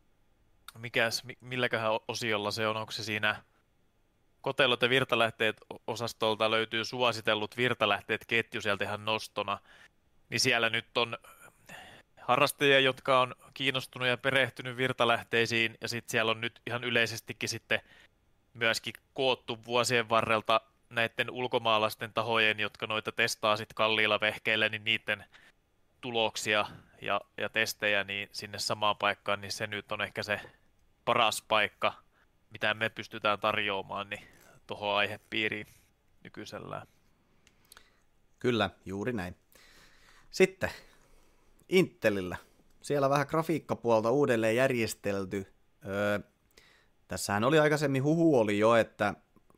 mikäs, milläköhän osiolla se on, onko se siinä koteilot ja virtalähteet osastolta löytyy suositellut virtalähteet ketju sieltä ihan nostona, niin siellä nyt on harrastajia, jotka on kiinnostunut ja perehtynyt virtalähteisiin, ja sitten siellä on nyt ihan yleisestikin sitten myöskin koottu vuosien varrelta näiden ulkomaalaisten tahojen, jotka noita testaa sitten kalliilla vehkeillä, niin niiden tuloksia ja, ja testejä niin sinne samaan paikkaan, niin se nyt on ehkä se paras paikka, mitä me pystytään tarjoamaan niin tuohon aihepiiriin nykyisellään. Kyllä, juuri näin. Sitten Intelillä. Siellä vähän grafiikkapuolta uudelleen järjestelty. Öö, tässähän oli aikaisemmin huhu oli jo, että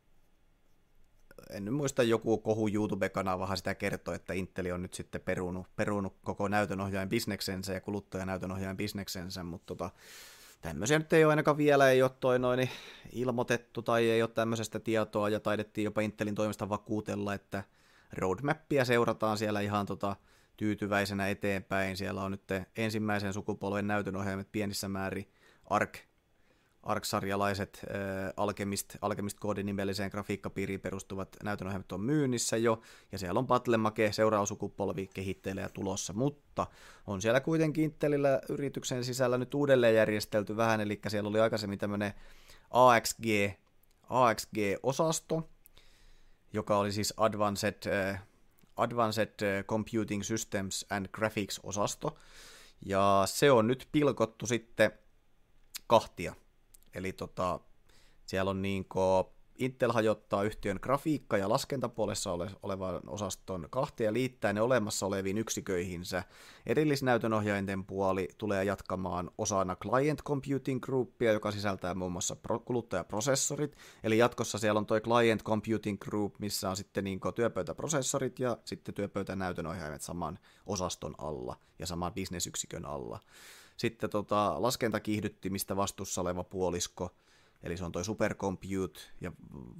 en nyt muista, joku kohu YouTube-kanavahan sitä kertoi, että Intel on nyt sitten perunut, perunut koko näytönohjaajan bisneksensä ja kuluttajanäytönohjaajan bisneksensä, mutta tota, tämmöisiä nyt ei ole ainakaan vielä, ei ole toi noin ilmoitettu tai ei ole tämmöisestä tietoa ja taidettiin jopa Intelin toimesta vakuutella, että roadmappia seurataan siellä ihan tota tyytyväisenä eteenpäin. Siellä on nyt ensimmäisen sukupolven näytönohjaimet pienissä määrin Arc, Arc-sarjalaiset äh, Alchemist, Alchemist-koodin nimelliseen grafiikkapiiriin perustuvat näytönohjaimet on myynnissä jo, ja siellä on Battlemake seuraava sukupolvi kehittelee ja tulossa, mutta on siellä kuitenkin Intelillä yrityksen sisällä nyt uudelleen järjestelty vähän, eli siellä oli aikaisemmin tämmöinen A X G, A X G-osasto, joka oli siis Advanced, äh, Advanced Computing Systems and Graphics-osasto, ja se on nyt pilkottu sitten kahtia. Eli tota, siellä on niinko, Intel hajottaa yhtiön grafiikka- ja laskentapuolessa ole, olevan osaston kahtia ja liittää ne olemassa oleviin yksiköihinsä. Erillisnäytönohjainten puoli tulee jatkamaan osana Client Computing Groupia, joka sisältää muun muassa pro- kuluttajaprosessorit. Eli jatkossa siellä on toi Client Computing Group, missä on sitten niinko työpöytäprosessorit ja sitten työpöytänäytönohjaimet saman osaston alla ja saman bisnesyksikön alla. Sitten tota, laskentakiihdyttimistä vastuussa oleva puolisko, eli se on toi Supercompute, ja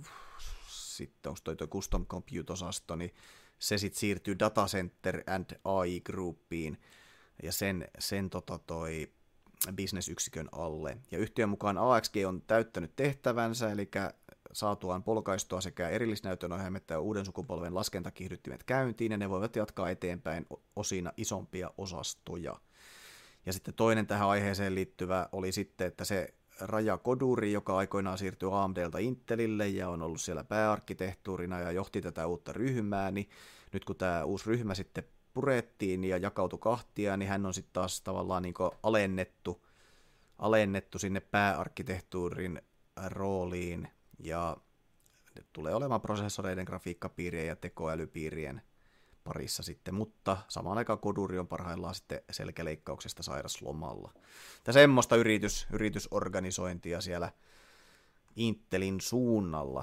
sitten onko toi, toi Custom Compute-osasto, niin se sitten siirtyy Data Center and A I Groupiin, ja sen, sen tota toi bisnesyksikön alle. Ja yhtiön mukaan A X G on täyttänyt tehtävänsä, eli saatuaan polkaistua sekä erillisnäytönohjaimet että uuden sukupolven laskentakiihdyttimet käyntiin, ja ne voivat jatkaa eteenpäin osina isompia osastoja. Ja sitten toinen tähän aiheeseen liittyvä oli sitten, että se rajakoduri, joka aikoinaan siirtyi A M D:ltä Intelille ja on ollut siellä pääarkkitehtuurina ja johti tätä uutta ryhmää, niin nyt kun tämä uusi ryhmä sitten purettiin ja jakautui kahtia, niin hän on sitten taas tavallaan niin kuin alennettu, alennettu sinne pääarkkitehtuurin rooliin ja tulee olemaan prosessoreiden, grafiikkapiirien ja tekoälypiirien parissa sitten, mutta samaan aikaan koduri on parhaillaan sitten selkäleikkauksesta sairaslomalla. Ja semmoista yritys, yritysorganisointia siellä Intelin suunnalla.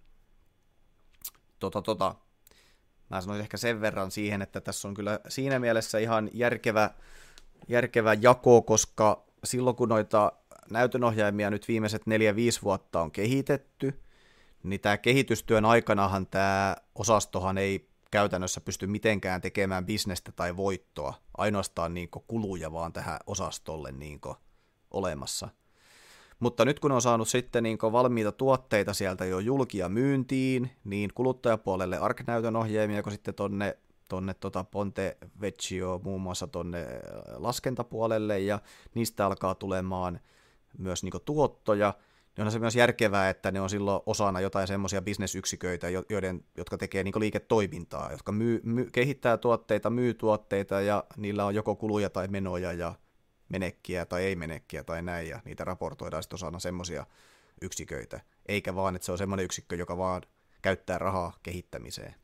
Tota, tota, mä sanoisin ehkä sen verran siihen, että tässä on kyllä siinä mielessä ihan järkevä, järkevä jako, koska silloin kun noita näytönohjaimia nyt viimeiset neljä viisi vuotta on kehitetty, niin tämä kehitystyön aikanahan tämä osastohan ei käytännössä pysty mitenkään tekemään bisnestä tai voittoa, ainoastaan niin kuluja vaan tähän osastolle niin olemassa. Mutta nyt kun on saanut sitten niin valmiita tuotteita sieltä jo julkia myyntiin, niin kuluttajapuolelle A R C-näytön ohjaimia, kun sitten tonne, tonne tota Ponte Vecchio muun muassa tonne laskentapuolelle, ja niistä alkaa tulemaan myös niin tuottoja, niin on se myös järkevää, että ne on silloin osana jotain semmoisia bisnesyksiköitä, joiden, jotka tekee niin liiketoimintaa, jotka myy, myy, kehittää tuotteita, myy tuotteita, ja niillä on joko kuluja tai menoja, ja menekkiä tai ei menekkiä tai näin, ja niitä raportoidaan sitten osana semmoisia yksiköitä, eikä vaan, että se on semmoinen yksikkö, joka vaan käyttää rahaa kehittämiseen.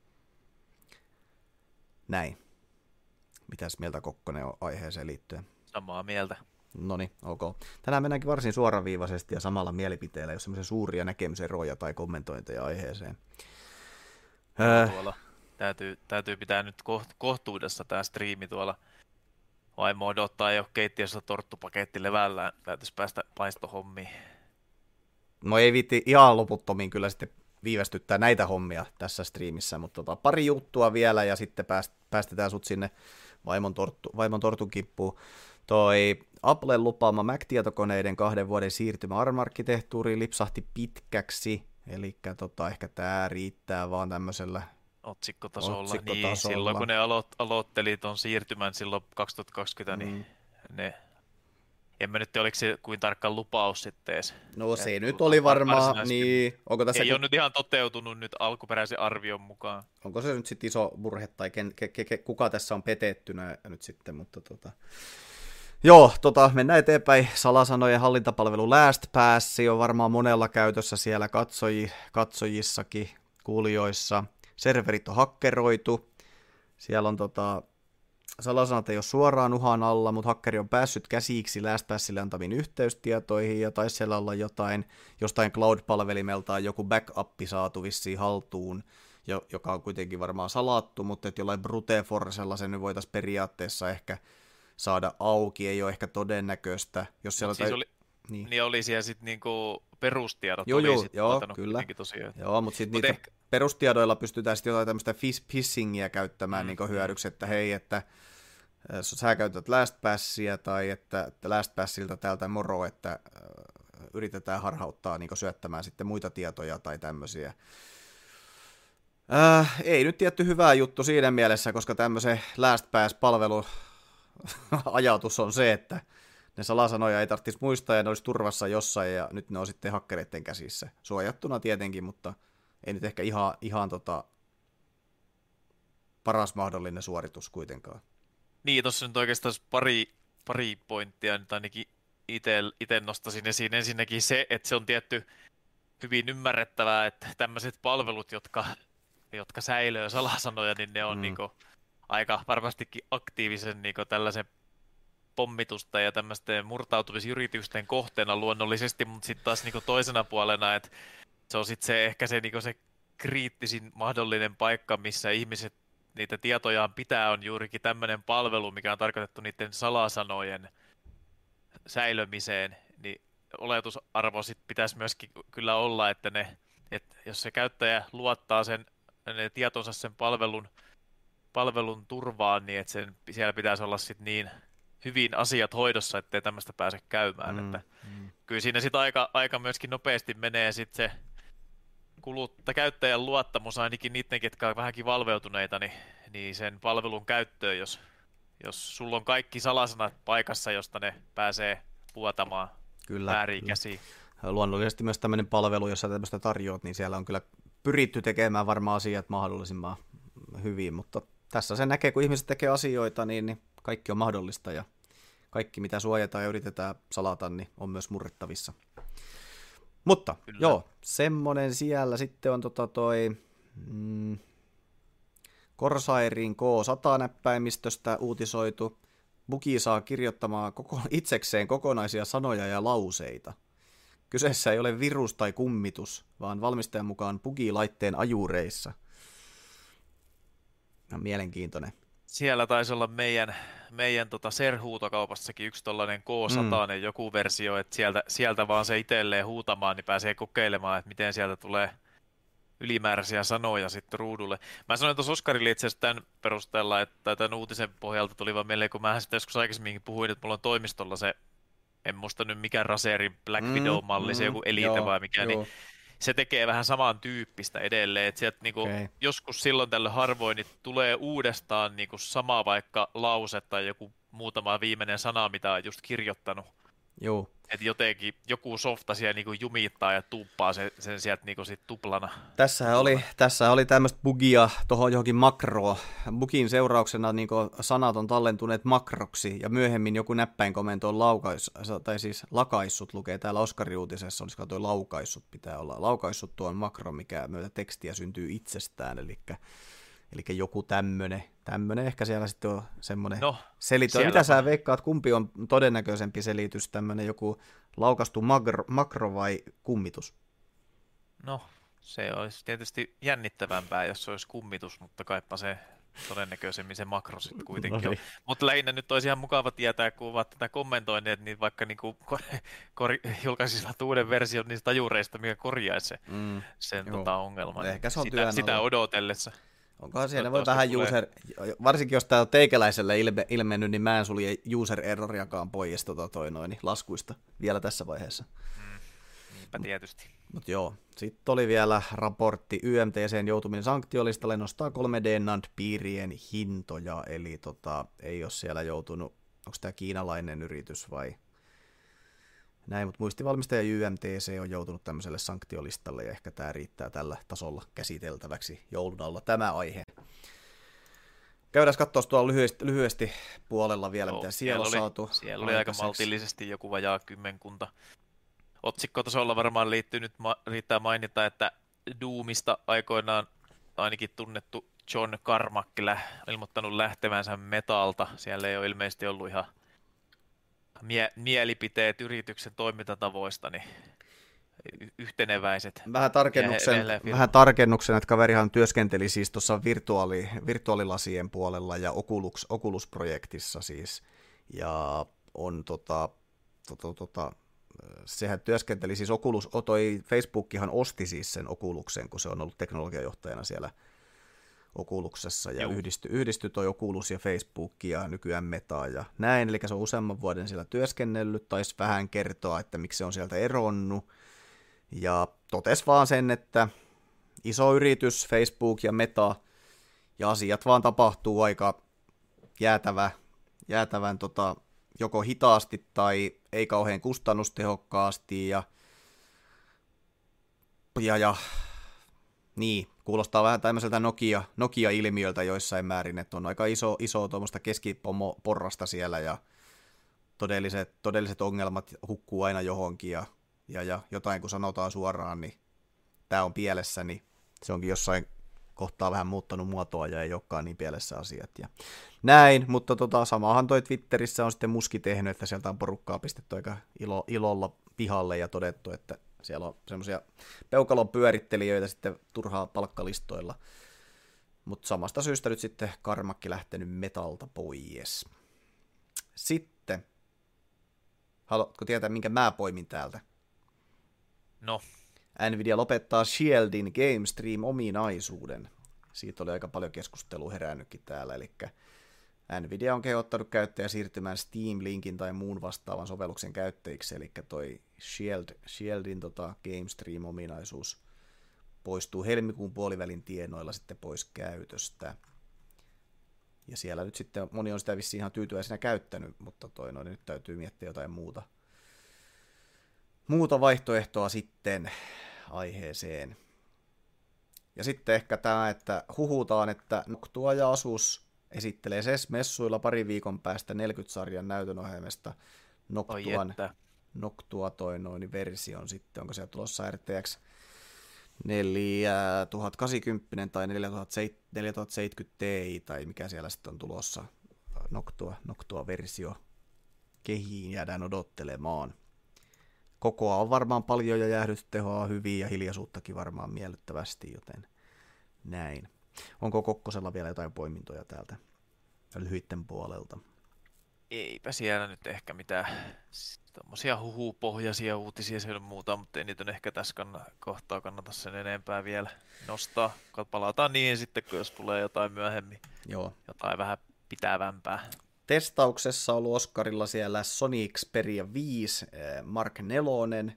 Näin. Mitäs mieltä Kokkonen on aiheeseen liittyen? Samaa mieltä. Noniin, ok. Tänään mennäänkin varsin suoraviivaisesti ja samalla mielipiteellä, jos semmoisia suuria näkemyseroja tai kommentointeja aiheeseen. Tuolla täytyy, täytyy pitää nyt kohtuudessa tämä striimi tuolla. Vaimo odottaa jo keittiössä torttupaketti levällään. Täytyisi päästä paistohommiin. No ei viitti ihan loputtomiin kyllä sitten viivästyttää näitä hommia tässä striimissä, mutta tota, pari juttua vielä ja sitten pääst, päästetään sut sinne vaimon, torttu, vaimon tortun kippuun. Toi Applen lupaama Mac-tietokoneiden kahden vuoden siirtymä A R M-arkkitehtuuriin lipsahti pitkäksi, eli tota, ehkä tämä riittää vaan tämmöisellä otsikkotasolla. otsikkotasolla. Niin, silloin kun ne alo- aloitteli ton siirtymän silloin kaksituhattakaksikymmentä, mm. niin ne, en mä nyt oliko se kuin tarkka lupaus sitten edes. No se Et, nyt oli varmaan, niin. Onko tässä ei kun... ole nyt ihan toteutunut nyt alkuperäisen arvion mukaan. Onko se nyt sitten iso murhe tai ken, ke, ke, ke, kuka tässä on petettynä nyt sitten, mutta tota... Joo, tota, mennään eteenpäin. Salasanojen hallintapalvelu LastPass on varmaan monella käytössä siellä katsoji, katsojissakin, kuulijoissa. Serverit on hakkeroitu. Siellä on tota, salasanat ei ole suoraan uhan alla, mutta hakkeri on päässyt käsiksi LastPassille antamiin yhteystietoihin, ja taisi siellä olla jotain, jostain cloud-palvelimeltaan joku backup saatu vissiin haltuun, joka on kuitenkin varmaan salattu, mutta että jollain brute forcella sen nyt voitaisiin periaatteessa ehkä saada auki, ei ole ehkä todennäköistä. Jos siellä siis tai... oli, niin. niin oli siellä sitten niinku perustiedot. Joo, oli joo, sit joo kyllä. Tosiaan. Joo, mutta sitten Mut niitä ehkä... perustiedoilla pystytään sitten jotain tämmöistä phishingia käyttämään mm. niin hyödyksi, että hei, että sä käytät LastPassia tai että, että LastPassilta täältä moro, että äh, yritetään harhauttaa niin syöttämään sitten muita tietoja tai tämmöisiä. Äh, ei nyt tietty hyvä juttu siinä mielessä, koska tämmöisen LastPass-palvelu ajatus on se, että ne salasanoja ei tarvitsisi muistaa ja ne olisi turvassa jossain ja nyt ne on sitten hakkereiden käsissä. Suojattuna tietenkin, mutta ei nyt ehkä ihan, ihan tota paras mahdollinen suoritus kuitenkaan. Niin, tuossa nyt oikeastaan pari, pari pointtia nyt ainakin itse nostaisin esiin. Ensinnäkin se, että se on tietty hyvin ymmärrettävää, että tämmöiset palvelut, jotka, jotka säilöö salasanoja, niin ne on mm. niinku aika varmastikin aktiivisen niinku tällaisen pommitusta ja tämmöisten murtautumisyritysten kohteena luonnollisesti, mutta sitten taas niinku toisena puolena, että se on sitten se, ehkä se, niinku se kriittisin mahdollinen paikka, missä ihmiset niitä tietojaan pitää, on juurikin tämmöinen palvelu, mikä on tarkoitettu niiden salasanojen säilömiseen, niin oletusarvo sit pitäisi myöskin kyllä olla, että ne, että jos se käyttäjä luottaa sen ne tietonsa sen palvelun, palvelun turvaan, niin että sen, siellä pitäisi olla sit niin hyvin asiat hoidossa, ettei tämmöistä pääse käymään. Mm, että mm. Kyllä siinä sitten aika, aika myöskin nopeasti menee sit se kulutta, käyttäjän luottamus, ainakin niiden, ketkä on vähänkin valveutuneita, niin, niin sen palvelun käyttöön, jos, jos sulla on kaikki salasanat paikassa, josta ne pääsee vuotamaan väärin käsiin. Luonnollisesti myös tämmöinen palvelu, jossa tämmöistä tarjoat, niin siellä on kyllä pyritty tekemään varmaan asiat mahdollisimman hyvin, mutta tässä se näkee, kun ihmiset tekee asioita, niin, niin kaikki on mahdollista ja kaikki, mitä suojataan ja yritetään salata, niin on myös murrettavissa. Mutta kyllä. Joo, semmonen siellä sitten on tota toi mm, Corsairin K sata-näppäimistöstä uutisoitu. Bugi saa kirjoittamaan koko, itsekseen kokonaisia sanoja ja lauseita. Kyseessä ei ole virus tai kummitus, vaan valmistajan mukaan Bugi-laitteen ajureissa. No, mielenkiintoinen. Siellä taisi olla meidän, meidän tota Serhuutokaupassakin yksi tollainen K Mm. sata joku versio, että sieltä, sieltä vaan se itselleen huutamaan, niin pääsee kokeilemaan, että miten sieltä tulee ylimääräisiä sanoja sitten ruudulle. Mä sanoin tuossa Oskarille itse asiassa tämän perusteella, että tämän uutisen pohjalta tuli vaan mieleen, kun mä sitten joskus aikaisemminkin puhuin, että mulla on toimistolla se, en muista nyt mikä Razerin Black Mm, Widow-malli, se mm, joku Elite joo, vai mikä, niin joo, se tekee vähän samantyyppistä edelleen, että sieltä niinku, okei, okay. joskus silloin tällöin harvoin niin tulee uudestaan niinku sama vaikka lause tai joku muutama viimeinen sana, mitä on just kirjoittanut. Joo. Että jotenkin joku softa siellä niinku jumittaa ja tuuppaa sen, sen sieltä niinku sit tuplana. Tässähän tuplana. oli, tässä oli tämmöistä bugia tuohon johonkin makroon. Bugin seurauksena niin sanat on tallentuneet makroksi, ja myöhemmin joku näppäinkomento on laukais, tai siis lakaissut, lukee täällä Oskari-uutisessa, olisiko tuo laukaissut pitää olla. Laukaissut tuon makro, mikä myötä tekstiä syntyy itsestään, eli, eli joku tämmönen, tämmönen ehkä siellä sitten on semmoinen No, selitys. Mitä sä veikkaat, kumpi on todennäköisempi selitys, tämmöinen joku laukaistu makro, makro vai kummitus? No, se olisi tietysti jännittävämpää, jos se olisi kummitus, mutta kaipa se todennäköisemmin se makro sitten kuitenkin No on. niin. Mutta lähinnä nyt olisi ihan mukava tietää, kun ovat tätä kommentoineet, niin vaikka niinku kor- julkaisisivat uuden version niistä tajureista, mikä korjaisi se, Mm, sen joo. tota ongelman. Ehkä se on sitä, työn sitä alla. odotellessa. Onkohan siellä voi Toivottavasti vähän tulee. user, varsinkin jos tää on teikäläiselle ilme, ilmennyt, niin mä en sulje user erroriakaan pois tota toi noin, laskuista vielä tässä vaiheessa. Mm, niinpä tietysti. Mutta joo, sitten oli vielä raportti Y M T C:n joutuminen sanktiolistalle nostaa kolme D NAND-piirien hintoja, eli tota, ei ole siellä joutunut, onko tämä kiinalainen yritys vai näin, mutta muistivalmistaja Y M T C on joutunut tämmöiselle sanktiolistalle, ja ehkä tämä riittää tällä tasolla käsiteltäväksi joulun alla tämä aihe. Käydään katsoa tuolla lyhyesti, lyhyesti puolella vielä, Joo, mitä siellä on oli, saatu. Siellä oli aika maltillisesti joku vajaa kymmenkunta. Otsikkotasolla varmaan liittyy nyt ma- riittää mainita, että Doomista aikoinaan ainakin tunnettu John Carmack on ilmoittanut lähtevänsä Metalta. Siellä ei ole ilmeisesti ollut ihan mie- mielipiteet yrityksen toimintatavoista, niin y- yhteneväiset. Vähän tarkennuksen, Ja he- vähän tarkennuksen, että kaverihan työskenteli siis tuossa virtuaali, virtuaalilasien puolella ja Oculus, Oculus-projektissa siis, ja on tota, tota, tota, sehän työskenteli siis Oculus, toi Facebookihan osti siis sen Oculusen, kun se on ollut teknologiajohtajana siellä Oculuksessa, ja yhdistyi yhdisty toi Oculus ja Facebook ja nykyään Meta ja näin, eli se on useamman vuoden siellä työskennellyt, taisi vähän kertoa, että miksi se on sieltä eronnut, ja totesi vaan sen, että iso yritys, Facebook ja Meta, ja asiat vaan tapahtuu aika jäätävä, jäätävän tota, joko hitaasti tai ei kauhean kustannustehokkaasti, ja, ja, ja niin, kuulostaa vähän tämmöiseltä Nokia, Nokia-ilmiöltä joissain määrin, että on aika iso, iso tuommoista keskipomo-porrasta siellä, ja todelliset, todelliset ongelmat hukkuu aina johonkin, ja, ja, ja jotain kun sanotaan suoraan, niin tämä on pielessä, niin se onkin jossain kohtaa vähän muuttanut muotoa, ja ei olekaan niin pielessä asiat, ja näin, mutta tota, samahan toi Twitterissä on sitten Muski tehnyt, että sieltä on porukkaa pistetty aika ilo, ilolla pihalle, ja todettu, että siellä on semmoisia peukalon pyörittelijöitä sitten turhaa palkkalistoilla. Mutta samasta syystä nyt sitten Karmakki lähtenyt Metalta pois. Sitten, haluatko tietää, minkä mä poimin täältä? No. Nvidia lopettaa Shieldin Game Stream-ominaisuuden. Siitä oli aika paljon keskustelua herännytkin täällä, eli Nvidia on kehottanut käyttäjä siirtymään Steam-linkin tai muun vastaavan sovelluksen käyttäjiksi, eli toi Shield, Shieldin tota, Game Stream-ominaisuus poistuu helmikuun puolivälin tienoilla sitten pois käytöstä. Ja siellä nyt sitten moni on sitä vissiin ihan tyytyväisenä käyttänyt, mutta toi noin, nyt täytyy miettiä jotain muuta, muuta vaihtoehtoa sitten aiheeseen. Ja sitten ehkä tämä, että huhutaan, että Noctua ja Asus esittelee S E S-messuilla pari viikon päästä neljäkymmentä-sarjan näytönohjelmasta Noctuan, Noctua toi noin version sitten, onko siellä tulossa R T X neljätuhattakahdeksankymmentä tai neljätuhattaseitsemänkymmentä Ti tai mikä siellä sitten on tulossa Noctua, Noctua-versio kehiin, jäädään odottelemaan. Kokoa on varmaan paljon ja jäähdytehoa hyvin ja hiljaisuuttakin varmaan miellyttävästi, joten näin. Onko Kokkosella vielä jotain poimintoja täältä? lyhyitten puolelta. Eipä siellä nyt ehkä mitään tommosia huhupohjaisia uutisia siellä muuta, mutta ei niitä ehkä tässä kann- kohtaa kannata sen enempää vielä nostaa. Palataan niin sitten, kun jos tulee jotain myöhemmin, Joo. jotain vähän pitävämpää. Testauksessa on ollut Oscarilla siellä Sony Xperia viisi Mark neljä,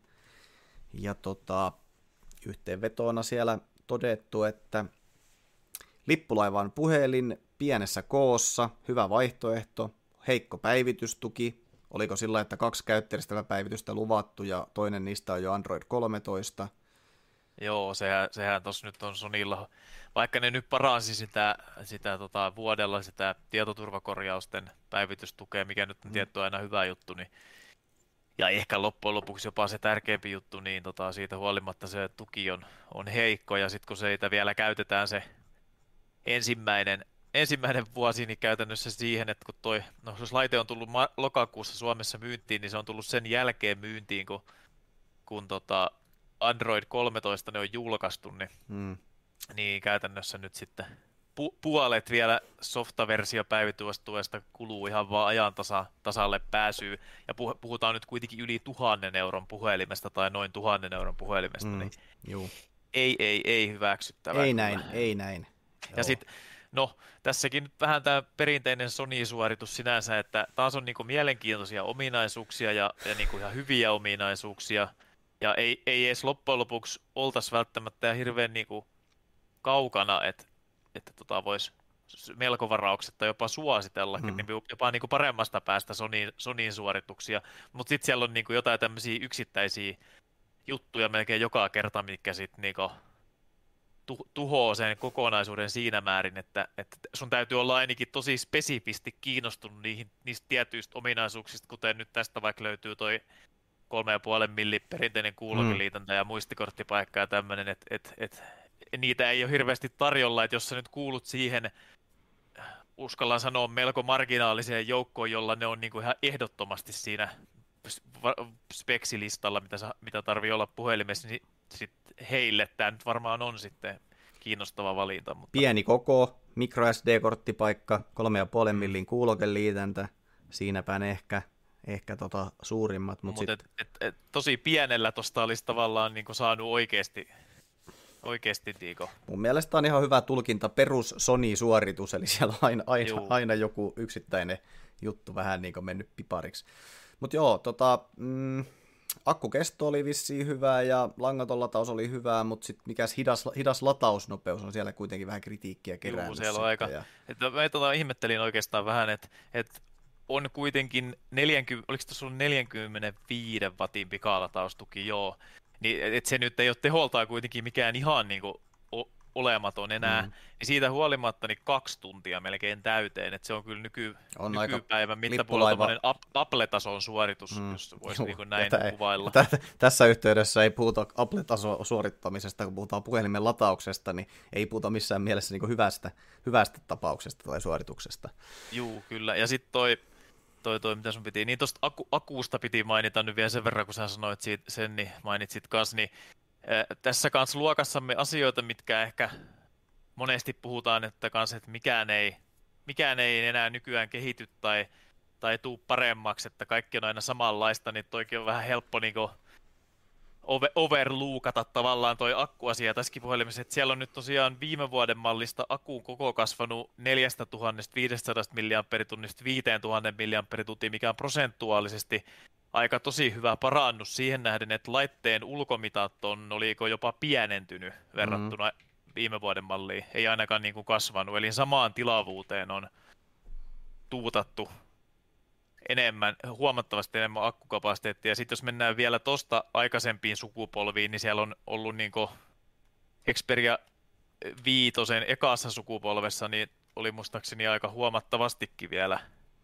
ja tota, yhteenvetona siellä todettu, että lippulaivan puhelin pienessä koossa, hyvä vaihtoehto, heikko päivitystuki, oliko sillä, että kaksi käyttäjistä päivitystä luvattu ja toinen niistä on jo Android kolmetoista. Joo, sehän, sehän tuossa nyt on Sonylla, vaikka ne nyt paransi sitä, sitä tota, vuodella sitä tietoturvakorjausten päivitystukea, mikä nyt on Mm. tietty aina hyvä juttu, niin, ja ehkä loppujen lopuksi jopa se tärkeämpi juttu, niin tota, siitä huolimatta se tuki on, on heikko, ja sitten kun seitä vielä käytetään se ensimmäinen, ensimmäinen vuosi, niin käytännössä siihen, että kun toi, no jos laite on tullut ma- lokakuussa Suomessa myyntiin, niin se on tullut sen jälkeen myyntiin, kun, kun tota Android kolmetoista ne on julkaistu, niin, Mm. niin käytännössä nyt sitten pu- puolet vielä softaversiopäivitystuesta kuluu ihan vaan ajan tasa- tasalle pääsyyn, ja puh- puhutaan nyt kuitenkin yli tuhannen euron puhelimesta tai noin tuhannen euron puhelimesta, Mm. niin Juu. ei, ei, ei hyväksyttävää. Ei kyllä. näin, ei näin. Ja Joo. sitten, no, tässäkin nyt vähän tämä perinteinen Sony-suoritus sinänsä, että taas on niinku mielenkiintoisia ominaisuuksia ja, ja niinku ihan hyviä ominaisuuksia, ja ei, ei edes loppujen lopuksi oltaisi välttämättä hirveän niinku kaukana, että että tota voisi melko varauksetta jopa suositellakin, Mm. niin jopa niinku paremmasta päästä Sonyin, Sonyin suorituksia, mutta sitten siellä on niinku jotain tämmöisiä yksittäisiä juttuja melkein joka kerta, mitkä sitten niinku tu- tuhoaa sen kokonaisuuden siinä määrin, että, että sun täytyy olla ainakin tosi spesifisti kiinnostunut niihin, niistä tietyistä ominaisuuksista, kuten nyt tästä vaikka löytyy toi kolme ja puolen milli perinteinen kuulokeliitäntä ja muistikorttipaikka ja tämmöinen, että et, et, niitä ei ole hirveästi tarjolla, että jos sä nyt kuulut siihen, uskallan sanoa melko marginaaliseen joukkoon, jolla ne on niinku ihan ehdottomasti siinä speksilistalla, mitä, sa- mitä tarvii olla puhelimessa, niin sit heille tämä nyt varmaan on sitten kiinnostava valinta. Mutta Pieni koko, micro S D-korttipaikka, kolme ja puolen millin kuulokeliitäntä, siinäpä ne ehkä, ehkä tota suurimmat. Mut Mut sit, et, et, et, tosi pienellä tuosta olisi tavallaan niinku saanut oikeasti, oikeasti niinku, mun mielestä on ihan hyvä tulkinta perus Sony-suoritus, eli siellä on aina, aina, Juu. aina joku yksittäinen juttu vähän niin kuin mennyt pipariksi. Mutta joo, tota, mm, akkukesto oli vissiin hyvää ja langaton lataus oli hyvää, mutta sitten mikäs hidas, hidas latausnopeus on siellä kuitenkin vähän kritiikkiä kerännyt. juu, siellä on sitten, aika, ja, että mä tota, ihmettelin oikeastaan vähän, että et on kuitenkin neljäkymmentä, oliko tuossa ollut neljäkymmentäviisi watin pikalataustuki, joo, niin et se nyt ei ole teholtaan kuitenkin mikään ihan niinku o- olematon enää, Mm. mm. niin siitä huolimatta niin kaksi tuntia melkein täyteen, että se on kyllä nyky, On aika nykypäivän mittapuolella lippulaiva- tommonen ap- Apple-tason suoritus, Mm, mm. jos voisi juu, niinku näin ja tä- kuvailla. tä- tässä yhteydessä ei puhuta Apple-tason suorittamisesta, kun puhutaan puhelimen latauksesta, niin ei puhuta missään mielessä niin hyvästä, hyvästä tapauksesta tai suorituksesta. Juu, kyllä. Ja sitten toi, toi, toi, mitä sun piti, niin tuosta aku, akuusta piti mainita nyt vielä sen verran, kun sä sanoit siitä, sen, niin mainitsit kans, niin ää, tässä kans luokassamme asioita, mitkä ehkä monesti puhutaan, että kans, että mikään ei, mikään ei enää nykyään kehity tai, tai tuu paremmaksi, että kaikki on aina samanlaista, niin toikin on vähän helppo niinku over, overlookata tavallaan toi akkuasia tässäkin puhelimessa, että siellä on nyt tosiaan viime vuoden mallista akkuun koko kasvanut neljätuhattaviisisataa milliampeeritunnista viisituhatta milliampeerituntia, mikä on prosentuaalisesti aika tosi hyvä parannus siihen nähden, että laitteen ulkomitat on, oliko jopa pienentynyt verrattuna mm-hmm. viime vuoden malliin, ei ainakaan niin kuin kasvanut, eli samaan tilavuuteen on tuutattu enemmän, huomattavasti enemmän akkukapasiteettia. Ja sitten jos mennään vielä tosta aikaisempiin sukupolviin, niin siellä on ollut niinku Xperia viitosen ekassa sukupolvessa, niin oli muistaakseni aika huomattavastikin vielä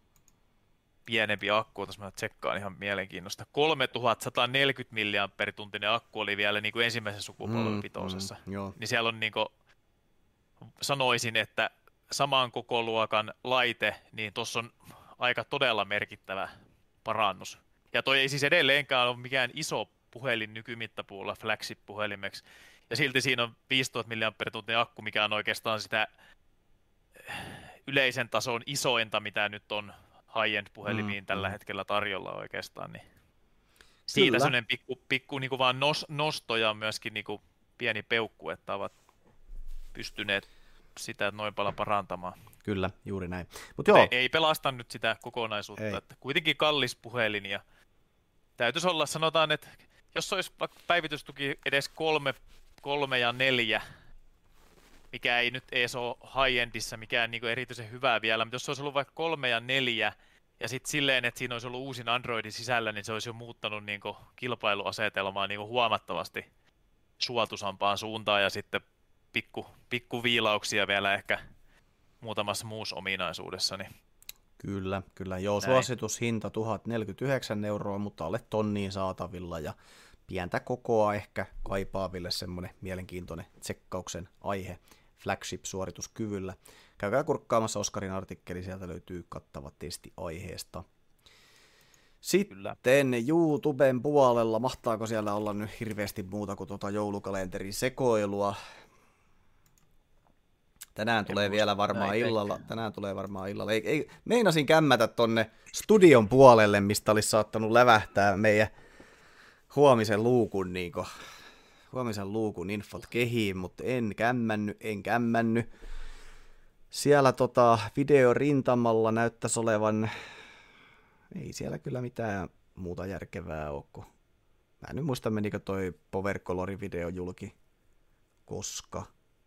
pienempi akku. Tuossa mä tsekkaan ihan mielenkiinnosta. kolmetuhattasataneljäkymmentä milliampeerituntinen akku oli vielä niinku ensimmäisen sukupolven Mm, vitosessa. mm, joo. Niin siellä on niinku, sanoisin, että saman kokoluokan laite, niin tuossa on aika todella merkittävä parannus. Ja toi ei siis edelleenkään ole mikään iso puhelin nykymittapuulla flagship-puhelimeksi. Ja silti siinä on viisituhatta milliampeerituntia akku, mikä on oikeastaan sitä yleisen tason isointa, mitä nyt on high-end puhelimiin Mm, tällä mm. hetkellä tarjolla oikeastaan. Niin siitä Kyllä. sellainen pikku, pikku niin kuin vaan nos, nosto ja myöskin niin kuin pieni peukku, että ovat pystyneet sitä noin paljon parantamaan. Kyllä, juuri näin. Mut Ei, joo, ei pelasta nyt sitä kokonaisuutta, Ei. että kuitenkin kallis puhelin ja täytyisi olla, sanotaan, että jos olisi vaikka päivitystuki edes kolme, kolme ja neljä, mikä ei nyt edes ole high-endissä mikään niin kuin erityisen hyvää vielä, mutta jos se olisi ollut vaikka kolme ja neljä, ja sitten silleen, että siinä olisi ollut uusin Androidin sisällä, niin se olisi jo muuttanut niin kuin kilpailuasetelmaa niin kuin huomattavasti suotuisampaan suuntaan, ja sitten pikku, pikku viilauksia vielä ehkä muutamassa muussa ominaisuudessa. Niin kyllä, kyllä. Joo, näin. suositushinta tuhat neljäkymmentäyhdeksän euroa, mutta alle tonniin saatavilla ja pientä kokoa ehkä kaipaaville semmoinen mielenkiintoinen tsekkauksen aihe flagship-suorituskyvyllä. Käykää kurkkaamassa Oskarin artikkeli, sieltä löytyy kattava testi aiheesta. Kyllä. Sitten YouTuben puolella, mahtaako siellä olla nyt hirveästi muuta kuin tuota joulukalenterin sekoilua? Tänään tulee muista vielä varmaan näitä illalla. eikä. Tänään tulee varmaan illalla. Ei, ei, meinasin kämmätä tonne studion puolelle, mistä olisi saattanut lävähtää meidän huomisen luukun, niin kuin, huomisen luukun infot kehiin, mutta en kämmänny, en kämmänny. Siellä tota videorintamalla näyttäisi olevan, ei siellä kyllä mitään muuta järkevää ole, kun mä en nyt muista, menikö toi Power Color video julki, koska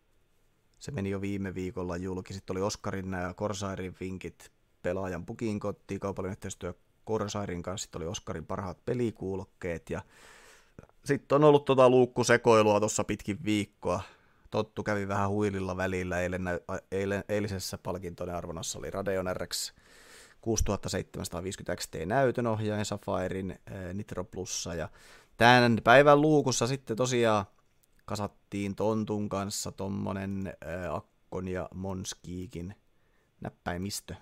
se meni jo viime viikolla julki. Sitten oli Oskarin nämä Corsairin vinkit pelaajan pukin kotiin, kaupallinen yhteistyö Corsairin kanssa, sitten oli Oskarin parhaat pelikuulokkeet, ja sitten on ollut tota luukkusekoilua tuossa pitkin viikkoa. Tottu kävi vähän huililla välillä, eilen, eilen, eilisessä palkintoinen arvonnassa oli Radeon R X kuusituhattaseitsemänsataaviisikymmentä X T näytönohjaajan Safirin Nitro Plussa, ja tämän päivän luukussa sitten tosiaan kasattiin Tontun kanssa tommonen ää, Akkon ja Monskiikin näppäimistö.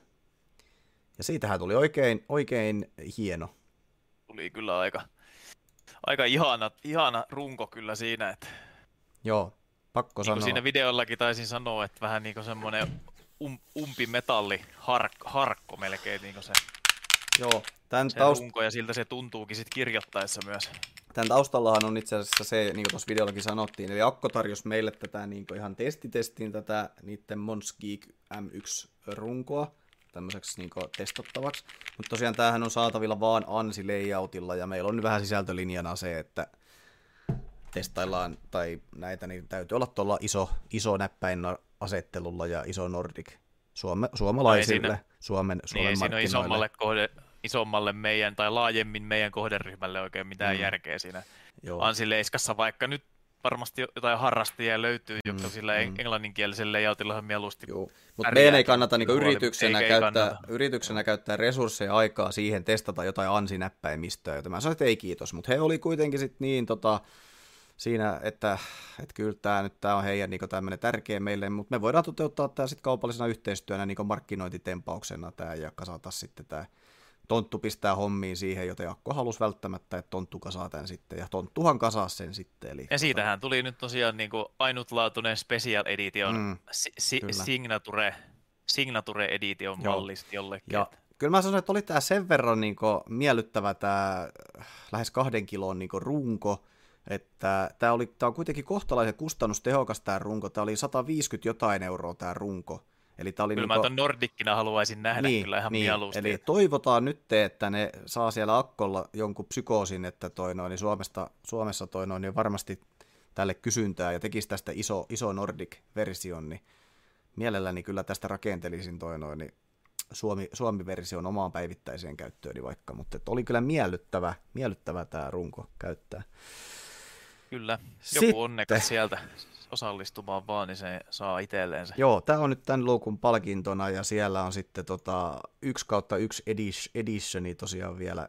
Ja siitähän tuli oikein, oikein hieno. Tuli kyllä aika, aika ihana, ihana runko kyllä siinä, että Joo, pakko niin sanoa. kuin siinä videollakin taisin sanoa, että vähän niin kuin semmoinen um, umpimetalli hark, harkko melkein niin kuin se, Joo, tämän, se taust- runko, ja siltä se tuntuukin sit kirjoittaessa myös. tämän taustallahan on itse asiassa se, niin kuin tuossa videollakin sanottiin, eli Akko tarjosi meille tätä niin kuin ihan testitestiin tätä niiden Monsgeek M yksi-runkoa tämmöiseksi niin kuin testattavaksi, mutta tosiaan tämähän on saatavilla vaan ANSI-layoutilla, ja meillä on nyt vähän sisältölinjana se, että testaillaan, tai näitä, niin täytyy olla tuolla iso, iso näppäin asettelulla ja iso Nordic Suome, suomalaisille, No ei siinä, Suomen, Suomen niin ei siinä ole markkinoille. isommalle, kohde, isommalle meidän tai laajemmin meidän kohderyhmälle oikein mitään Mm. järkeä siinä Joo. Ansi-leiskassa, vaikka nyt varmasti jotain harrastajia löytyy, Mm, jotka sillä mm. englanninkielisellä layoutilla ihan mieluusti. Joo, mutta pärjää meidän ei kannata niinku puoli, yrityksenä, eikä ei käyttää, kannata. yrityksenä käyttää resursseja ja aikaa siihen testata jotain ansinäppäimistöä, joten mä sanoin, että ei kiitos, mutta he oli kuitenkin sit niin tota, siinä, että, että kyllä tämä nyt tää on heidän niinku tämmöinen tärkeä meille, mutta me voidaan toteuttaa tämä sitten kaupallisena yhteistyönä niinku markkinointitempauksena tää ja kasata sitten tämä Tonttu pistää hommiin siihen, joten Akko halusi välttämättä, että Tonttu kasaa tämän sitten, ja Tonttuhan kasaa sen sitten. Eli, Ja siitähän tuli nyt tosiaan niin kuin ainutlaatuinen Special Edition, Mm, si- si- kyllä. Signature, Signature Edition Joo. mallista jollekin. Ja kyllä mä sanoin, että oli tämä sen verran niin miellyttävä tämä lähes kahden kilon niin runko, että tämä, oli, tämä on kuitenkin kohtalaisen kustannustehokas tämä runko. Tämä oli sata viisikymmentä jotain euroa tämä runko. Eli tämä oli Kyllä niin mä ton Nordikkina haluaisin nähdä niin, kyllä ihan niin. mieluusti. Eli toivotaan nyt, että ne saa siellä Akkolla jonkun psykoosin, että toi noin, niin Suomesta, Suomessa toi noin, niin varmasti tälle kysyntää ja tekisi tästä iso, iso Nordic-version, niin mielelläni kyllä tästä rakentelisin toi noin, niin Suomi, Suomi-version omaan päivittäiseen käyttööni vaikka, mutta oli kyllä miellyttävä, miellyttävä tämä runko käyttää. Kyllä, joku Sitten- onnekas sieltä osallistumaan vaan, niin se saa itselleensä. Joo, tämä on nyt tämän luukun palkintona ja siellä on sitten tota yksi kautta yksi editioni tosiaan vielä,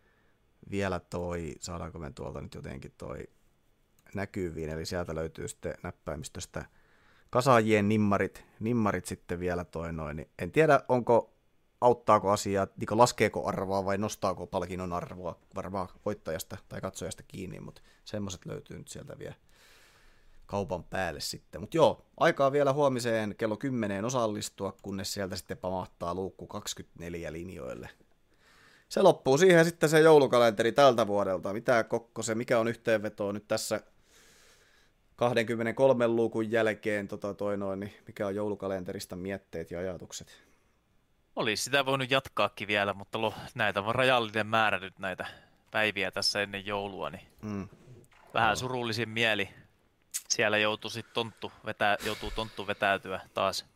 vielä toi, saadaanko me tuolta nyt jotenkin toi näkyviin, eli sieltä löytyy sitten näppäimistöstä kasaajien nimmarit, nimmarit sitten vielä toi noin, niin en tiedä onko, auttaako asiaa, niin laskeeko arvoa vai nostaako palkinnon arvoa varmaan voittajasta tai katsojasta kiinni, mutta semmoiset löytyy nyt sieltä vielä kaupan päälle sitten. Mutta joo, aikaa vielä huomiseen kello kymmeneen osallistua, kunnes sieltä sitten pamahtaa luukku kaksikymmentäneljä linjoille. Se loppuu siihen sitten se joulukalenteri tältä vuodelta. Mitä Kokkose, mikä on yhteenveto nyt tässä kaksikymmentäkolme luukun jälkeen, tota toi noin, niin mikä on joulukalenterista mietteet ja ajatukset? Olisi sitä voinut jatkaakin vielä, mutta lo, näitä on rajallinen määrä nyt näitä päiviä tässä ennen joulua, niin mm. vähän no. surullisin mieli. Siellä joutuu sitten tonttu, vetää, joutuu tonttu vetäytyä taas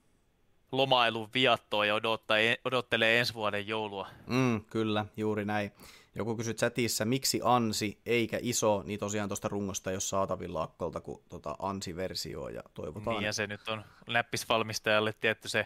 lomailun viattoon ja odottaa, odottelee ensi vuoden joulua. Mm, kyllä, juuri näin. Joku kysyi chatissa, miksi Ansi eikä iso, niin tosiaan tuosta rungosta ei ole saatavilla akkolta kuin tota Ansi-versio ja toivotaan. Niin ja se nyt on näppisvalmistajalle tietty se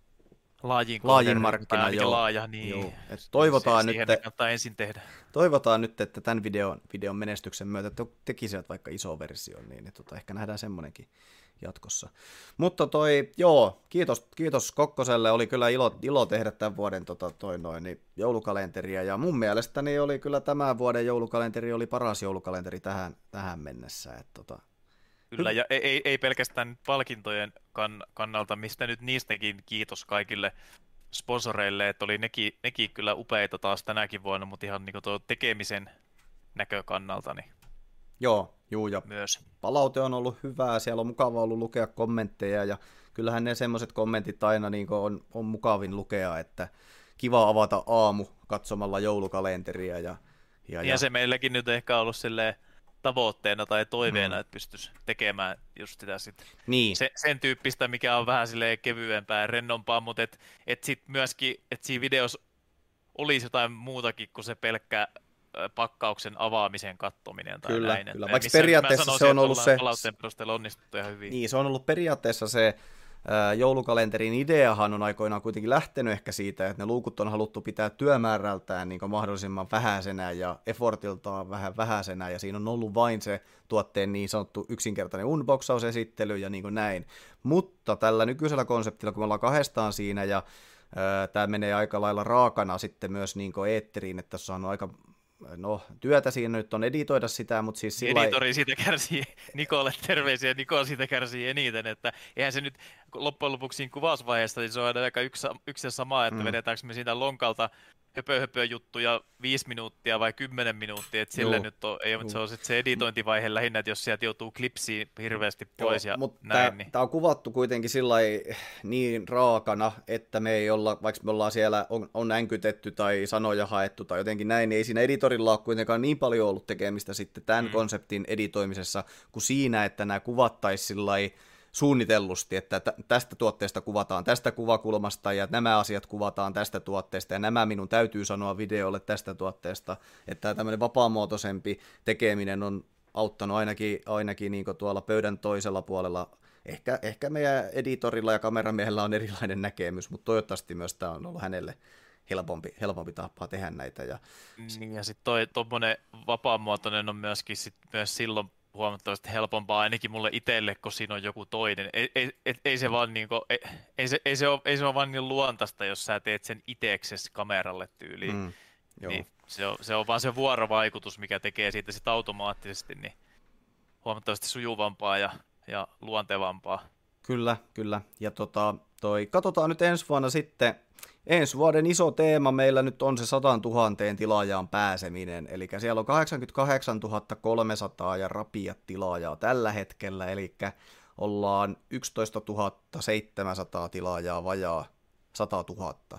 laajin, laajin markkina, joo. Laaja, niin joo. Et toivotaan, se, nyt, kannattaa ensin tehdä. Toivotaan nyt, että tämän videon, videon menestyksen myötä te tekisivät vaikka iso versio, niin tota, ehkä nähdään semmoinenkin jatkossa. Mutta toi, joo, kiitos, kiitos Kokkoselle, oli kyllä ilo, ilo tehdä tämän vuoden tota, toi noin, niin joulukalenteria, ja mun mielestäni oli kyllä tämän vuoden joulukalenteri oli paras joulukalenteri tähän, tähän mennessä. Et, tota, Kyllä, ja ei, ei pelkästään palkintojen kann- kannalta, mistä nyt niistäkin kiitos kaikille sponsoreille, että oli nekin, nekin kyllä upeita taas tänäkin vuonna, mutta ihan niin tuo tekemisen näkökannalta. Niin joo, juu, ja myös. Palaute on ollut hyvää, siellä on mukava ollut lukea kommentteja, ja kyllähän ne semmoiset kommentit aina niin on, on mukavin lukea, että kiva avata aamu katsomalla joulukalenteria. Ja, ja, ja, ja se meilläkin nyt ehkä ollut silleen tavoitteena tai toiveena, mm. että pystyisi tekemään just sitä sit. Niin. Se, sen tyyppistä, mikä on vähän silleen kevyempää ja rennompaa, mutta et, et sit myöskin, että siinä videossa olisi jotain muutakin kuin se pelkkä pakkauksen avaamisen kattominen tai kyllä, näin. Kyllä, vaikka periaatteessa sanoisin, se on ollut se palautteen perusteella onnistuttu ihan hyvin. Niin, se on ollut periaatteessa se ää, joulukalenterin ideahan on aikoinaan kuitenkin lähtenyt ehkä siitä, että ne luukut on haluttu pitää työmäärältään niin mahdollisimman vähäisenä ja effortiltaan vähän vähäisenä, ja siinä on ollut vain se tuotteen niin sanottu yksinkertainen unboxausesittely ja niin kuin näin. Mutta tällä nykyisellä konseptilla, kun me ollaan kahdestaan siinä ja ää, tämä menee aika lailla raakana sitten myös niin kuin eetteriin, että tässä on aika no, työtä siinä nyt on editoida sitä, mutta siis sillä Editori ei siitä kärsii, Nikolle terveisiä, Niko siitä kärsii eniten, että eihän se nyt loppujen lopuksi siinä kuvausvaiheessa, niin se on aika yksi, yksi ja sama, että mm. vedetäänkö me siitä lonkalta höpö, höpö juttuja viisi minuuttia vai kymmenen minuuttia, että sille Joo. nyt on, ei, mutta se on sitten se editointivaihe lähinnä, että jos sieltä joutuu klipsiin hirveästi pois. Joo, ja mutta näin. Tämä niin. on kuvattu kuitenkin sillai niin raakana, että me ei olla, vaikka me ollaan siellä, on, on änkytetty tai sanoja haettu tai jotenkin näin, niin ei siinä editorilla ole kuitenkaan niin paljon ollut tekemistä sitten tämän mm. konseptin editoimisessa, kuin siinä, että nämä kuvattaisiin sillai suunnitellusti, että tästä tuotteesta kuvataan tästä kuvakulmasta ja nämä asiat kuvataan tästä tuotteesta ja nämä minun täytyy sanoa videolle tästä tuotteesta, että tämmöinen vapaamuotoisempi tekeminen on auttanut ainakin, ainakin niin kuin tuolla pöydän toisella puolella. Ehkä, ehkä meidän editorilla ja kameramiehellä on erilainen näkemys, mutta toivottavasti myös tämä on ollut hänelle helpompi, helpompi tapa tehdä näitä. Ja, ja sitten toi tuommoinen vapaamuotoinen on myöskin sit myös silloin huomattavasti helpompaa ainakin mulle itselle, kun siinä on joku toinen. Ei, ei, ei se vaan niinku, ei, ei, se, ei, se ole, ei se ole vaan niin luontaista, jos sä teet sen iteksesi kameralle tyyliin. Mm, niin se, on, se on vaan se vuorovaikutus, mikä tekee siitä sit automaattisesti niin huomattavasti sujuvampaa ja, ja luontevampaa. Kyllä, kyllä. Ja tota, toi, katsotaan nyt ensi vuonna sitten. Ensi vuoden iso teema meillä nyt on se sadantuhanteen tilaajaan pääseminen, eli siellä on kahdeksankymmentäkahdeksantuhatta kolmesataa ja rapiat tilaajaa tällä hetkellä, eli ollaan yksitoistatuhatta seitsemänsataa tilaajaa vajaa satatuhatta.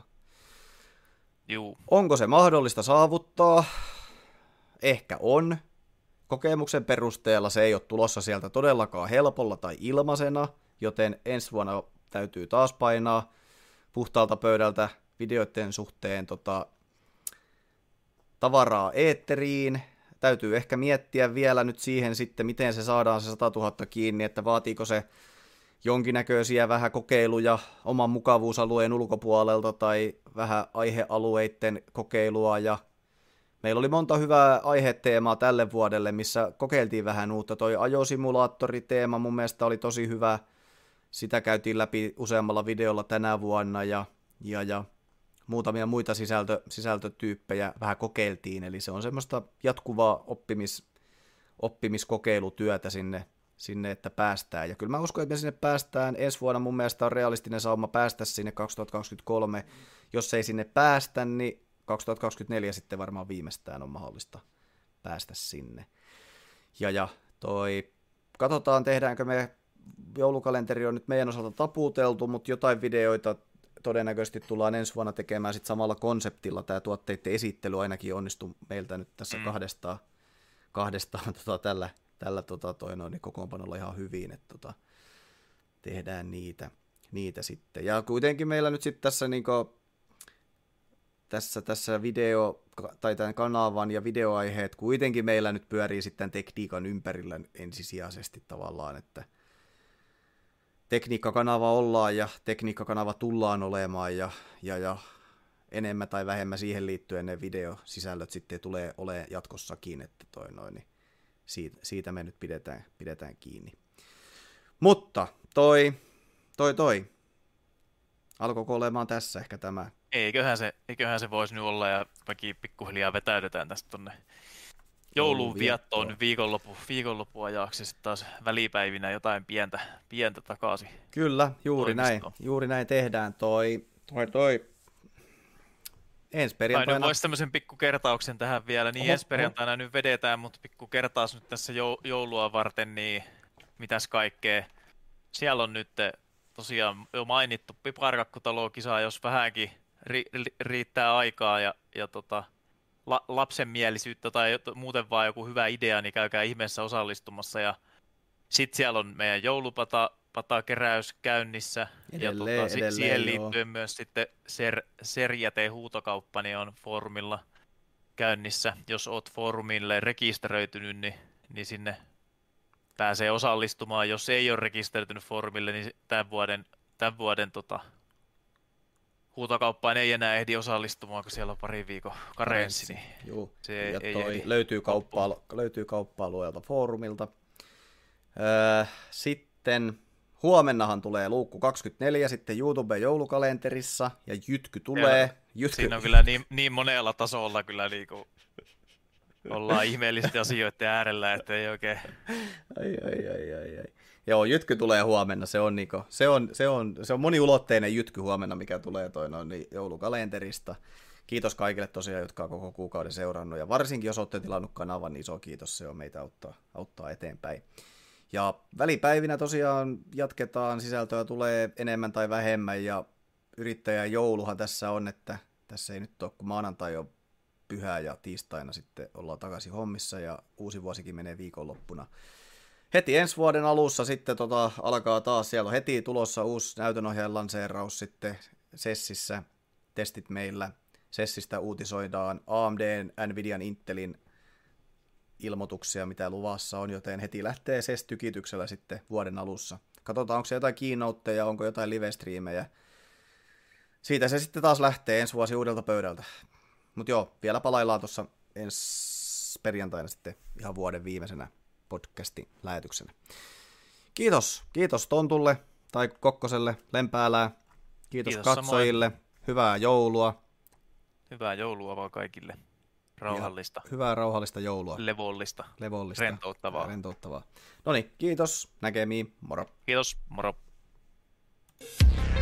Juu. Onko se mahdollista saavuttaa? Ehkä on. Kokemuksen perusteella se ei ole tulossa sieltä todellakaan helpolla tai ilmaisena, joten ensi vuonna täytyy taas painaa puhtaalta pöydältä videoiden suhteen tota, tavaraa eetteriin. Täytyy ehkä miettiä vielä nyt siihen sitten, miten se saadaan se satatuhatta kiinni, että vaatiiko se jonkinnäköisiä vähän kokeiluja oman mukavuusalueen ulkopuolelta tai vähän aihealueiden kokeilua. Ja meillä oli monta hyvää aiheteemaa tälle vuodelle, missä kokeiltiin vähän uutta. Toi ajosimulaattoriteema mun mielestä oli tosi hyvä. Sitä käytiin läpi useammalla videolla tänä vuonna ja, ja, ja muutamia muita sisältö, sisältötyyppejä vähän kokeiltiin. Eli se on semmoista jatkuvaa oppimis, oppimiskokeilutyötä sinne sinne, että päästään. Ja kyllä mä uskon, että me sinne päästään. Ensi vuonna mun mielestä on realistinen sauma päästä sinne kaksituhattakaksikymmentäkolme. Jos ei sinne päästä, niin kaksituhattakaksikymmentäneljä sitten varmaan viimeistään on mahdollista päästä sinne. Ja, ja toi, katsotaan tehdäänkö me, joulukalenteri on nyt meidän osalta taputeltu, mutta jotain videoita todennäköisesti tullaan ensi vuonna tekemään sit samalla konseptilla. Tämä tuotteiden esittely ainakin onnistuu meiltä nyt tässä mm. kahdestaan, kahdestaan tota, tällä, tällä tota, toi noin, niin kokoonpanolla ihan hyvin, että tota, tehdään niitä, niitä sitten. Ja kuitenkin meillä nyt sitten tässä, niinku, tässä, tässä video, tai tämän kanavan ja videoaiheet kuitenkin meillä nyt pyörii sitten tekniikan ympärillä ensisijaisesti tavallaan, että tekniikkakanava ollaan ja tekniikkakanava tullaan olemaan ja, ja, ja enemmän tai vähemmän siihen liittyen ne videosisällöt sitten tulee olemaan jatkossakin, että toi noin, niin siitä, siitä me nyt pidetään, pidetään kiinni. Mutta toi, toi, toi, alkoiko olemaan tässä ehkä tämä? Eiköhän se, eiköhän se voisi nyt olla ja mekin pikkuhiljaa vetäydytään tästä tonne joulun viettoon viikonloppu, viikonloppuajaksi sitten taas välipäivinä jotain pientä, pientä takaisin. Kyllä, juuri näin, juuri näin tehdään toi, toi, toi. Ensi perjantaina. Vai voisi tämmöisen pikku kertauksen tähän vielä, niin oho, ensi perjantaina oho. Nyt vedetään, mutta pikku kertaus nyt tässä joulua varten, niin mitäs kaikkea. Siellä on nyt tosiaan jo mainittu piparkakkutalo-kisa, jos vähänkin ri- ri- riittää aikaa ja, ja tota, la- lapsenmielisyyttä tai muuten vaan joku hyvä idea, niin käykää ihmeessä osallistumassa. Ja sitten siellä on meidän joulupata patakeräys käynnissä edelleen, ja tota, edelleen, siihen liittyen joo. Myös sitten ser, serjäte-huutokauppa niin on foorumilla käynnissä. Jos oot foorumille rekisteröitynyt, niin, niin sinne pääsee osallistumaan. Jos ei ole rekisteröitynyt foorumille, niin tämän vuoden, tämän vuoden tota, huutokauppaan ei enää ehdi osallistumaan, kun siellä on pari viikon karenssi. Niin Juu. Se ja ei toi löytyy, kauppaa, löytyy kauppaa-alueelta foorumilta. Öö, sitten huomennahan tulee luukku kaksikymmentäneljä sitten YouTuben joulukalenterissa ja Jytky tulee. Jytky... Siinä on kyllä niin, niin monella tasolla kyllä niinku ollaan ihmeellisten asioiden äärellä, että ei oikein... Ai, ai, ai, ai, ai. Joo, Jytky tulee huomenna, se on, niinku, se on, se on, se on moniulotteinen Jytky huomenna, mikä tulee toi noin niin joulukalenterista. Kiitos kaikille tosiaan, jotka on koko kuukauden seurannut, ja varsinkin jos olette tilannut kanavan, niin iso kiitos, se on meitä auttaa, auttaa eteenpäin. Ja välipäivinä tosiaan jatketaan, sisältöä tulee enemmän tai vähemmän, ja yrittäjän jouluhan tässä on, että tässä ei nyt ole, kun maanantai on pyhä ja tiistaina sitten ollaan takaisin hommissa, ja uusi vuosikin menee viikonloppuna. Heti ensi vuoden alussa sitten tota, alkaa taas, siellä on heti tulossa uusi näytönohjaajan lanseeraus sitten Sessissä, testit meillä, Sessistä uutisoidaan A M D:n, Nvidian, Intelin ilmoituksia, mitä luvassa on, joten heti lähtee S E S-tykityksellä sitten vuoden alussa. Katsotaan, onko se jotain keynoteja, onko jotain live-striimejä. Siitä se sitten taas lähtee ensi vuosi uudelta pöydältä. Mutta joo, vielä palaillaan tuossa ensi perjantaina sitten ihan vuoden viimeisenä podcastin lähetyksenä. Kiitos, kiitos Tontulle tai Kokkoselle, Lempäälää. Kiitos, kiitos katsojille. Samoin. Hyvää joulua. Hyvää joulua vaan kaikille. Rauhallista. Ja hyvää rauhallista joulua. Levollista. Levollista. Rentouttavaa. Rentouttavaa. No niin, kiitos. Näkemiin. Moro. Kiitos. Moro.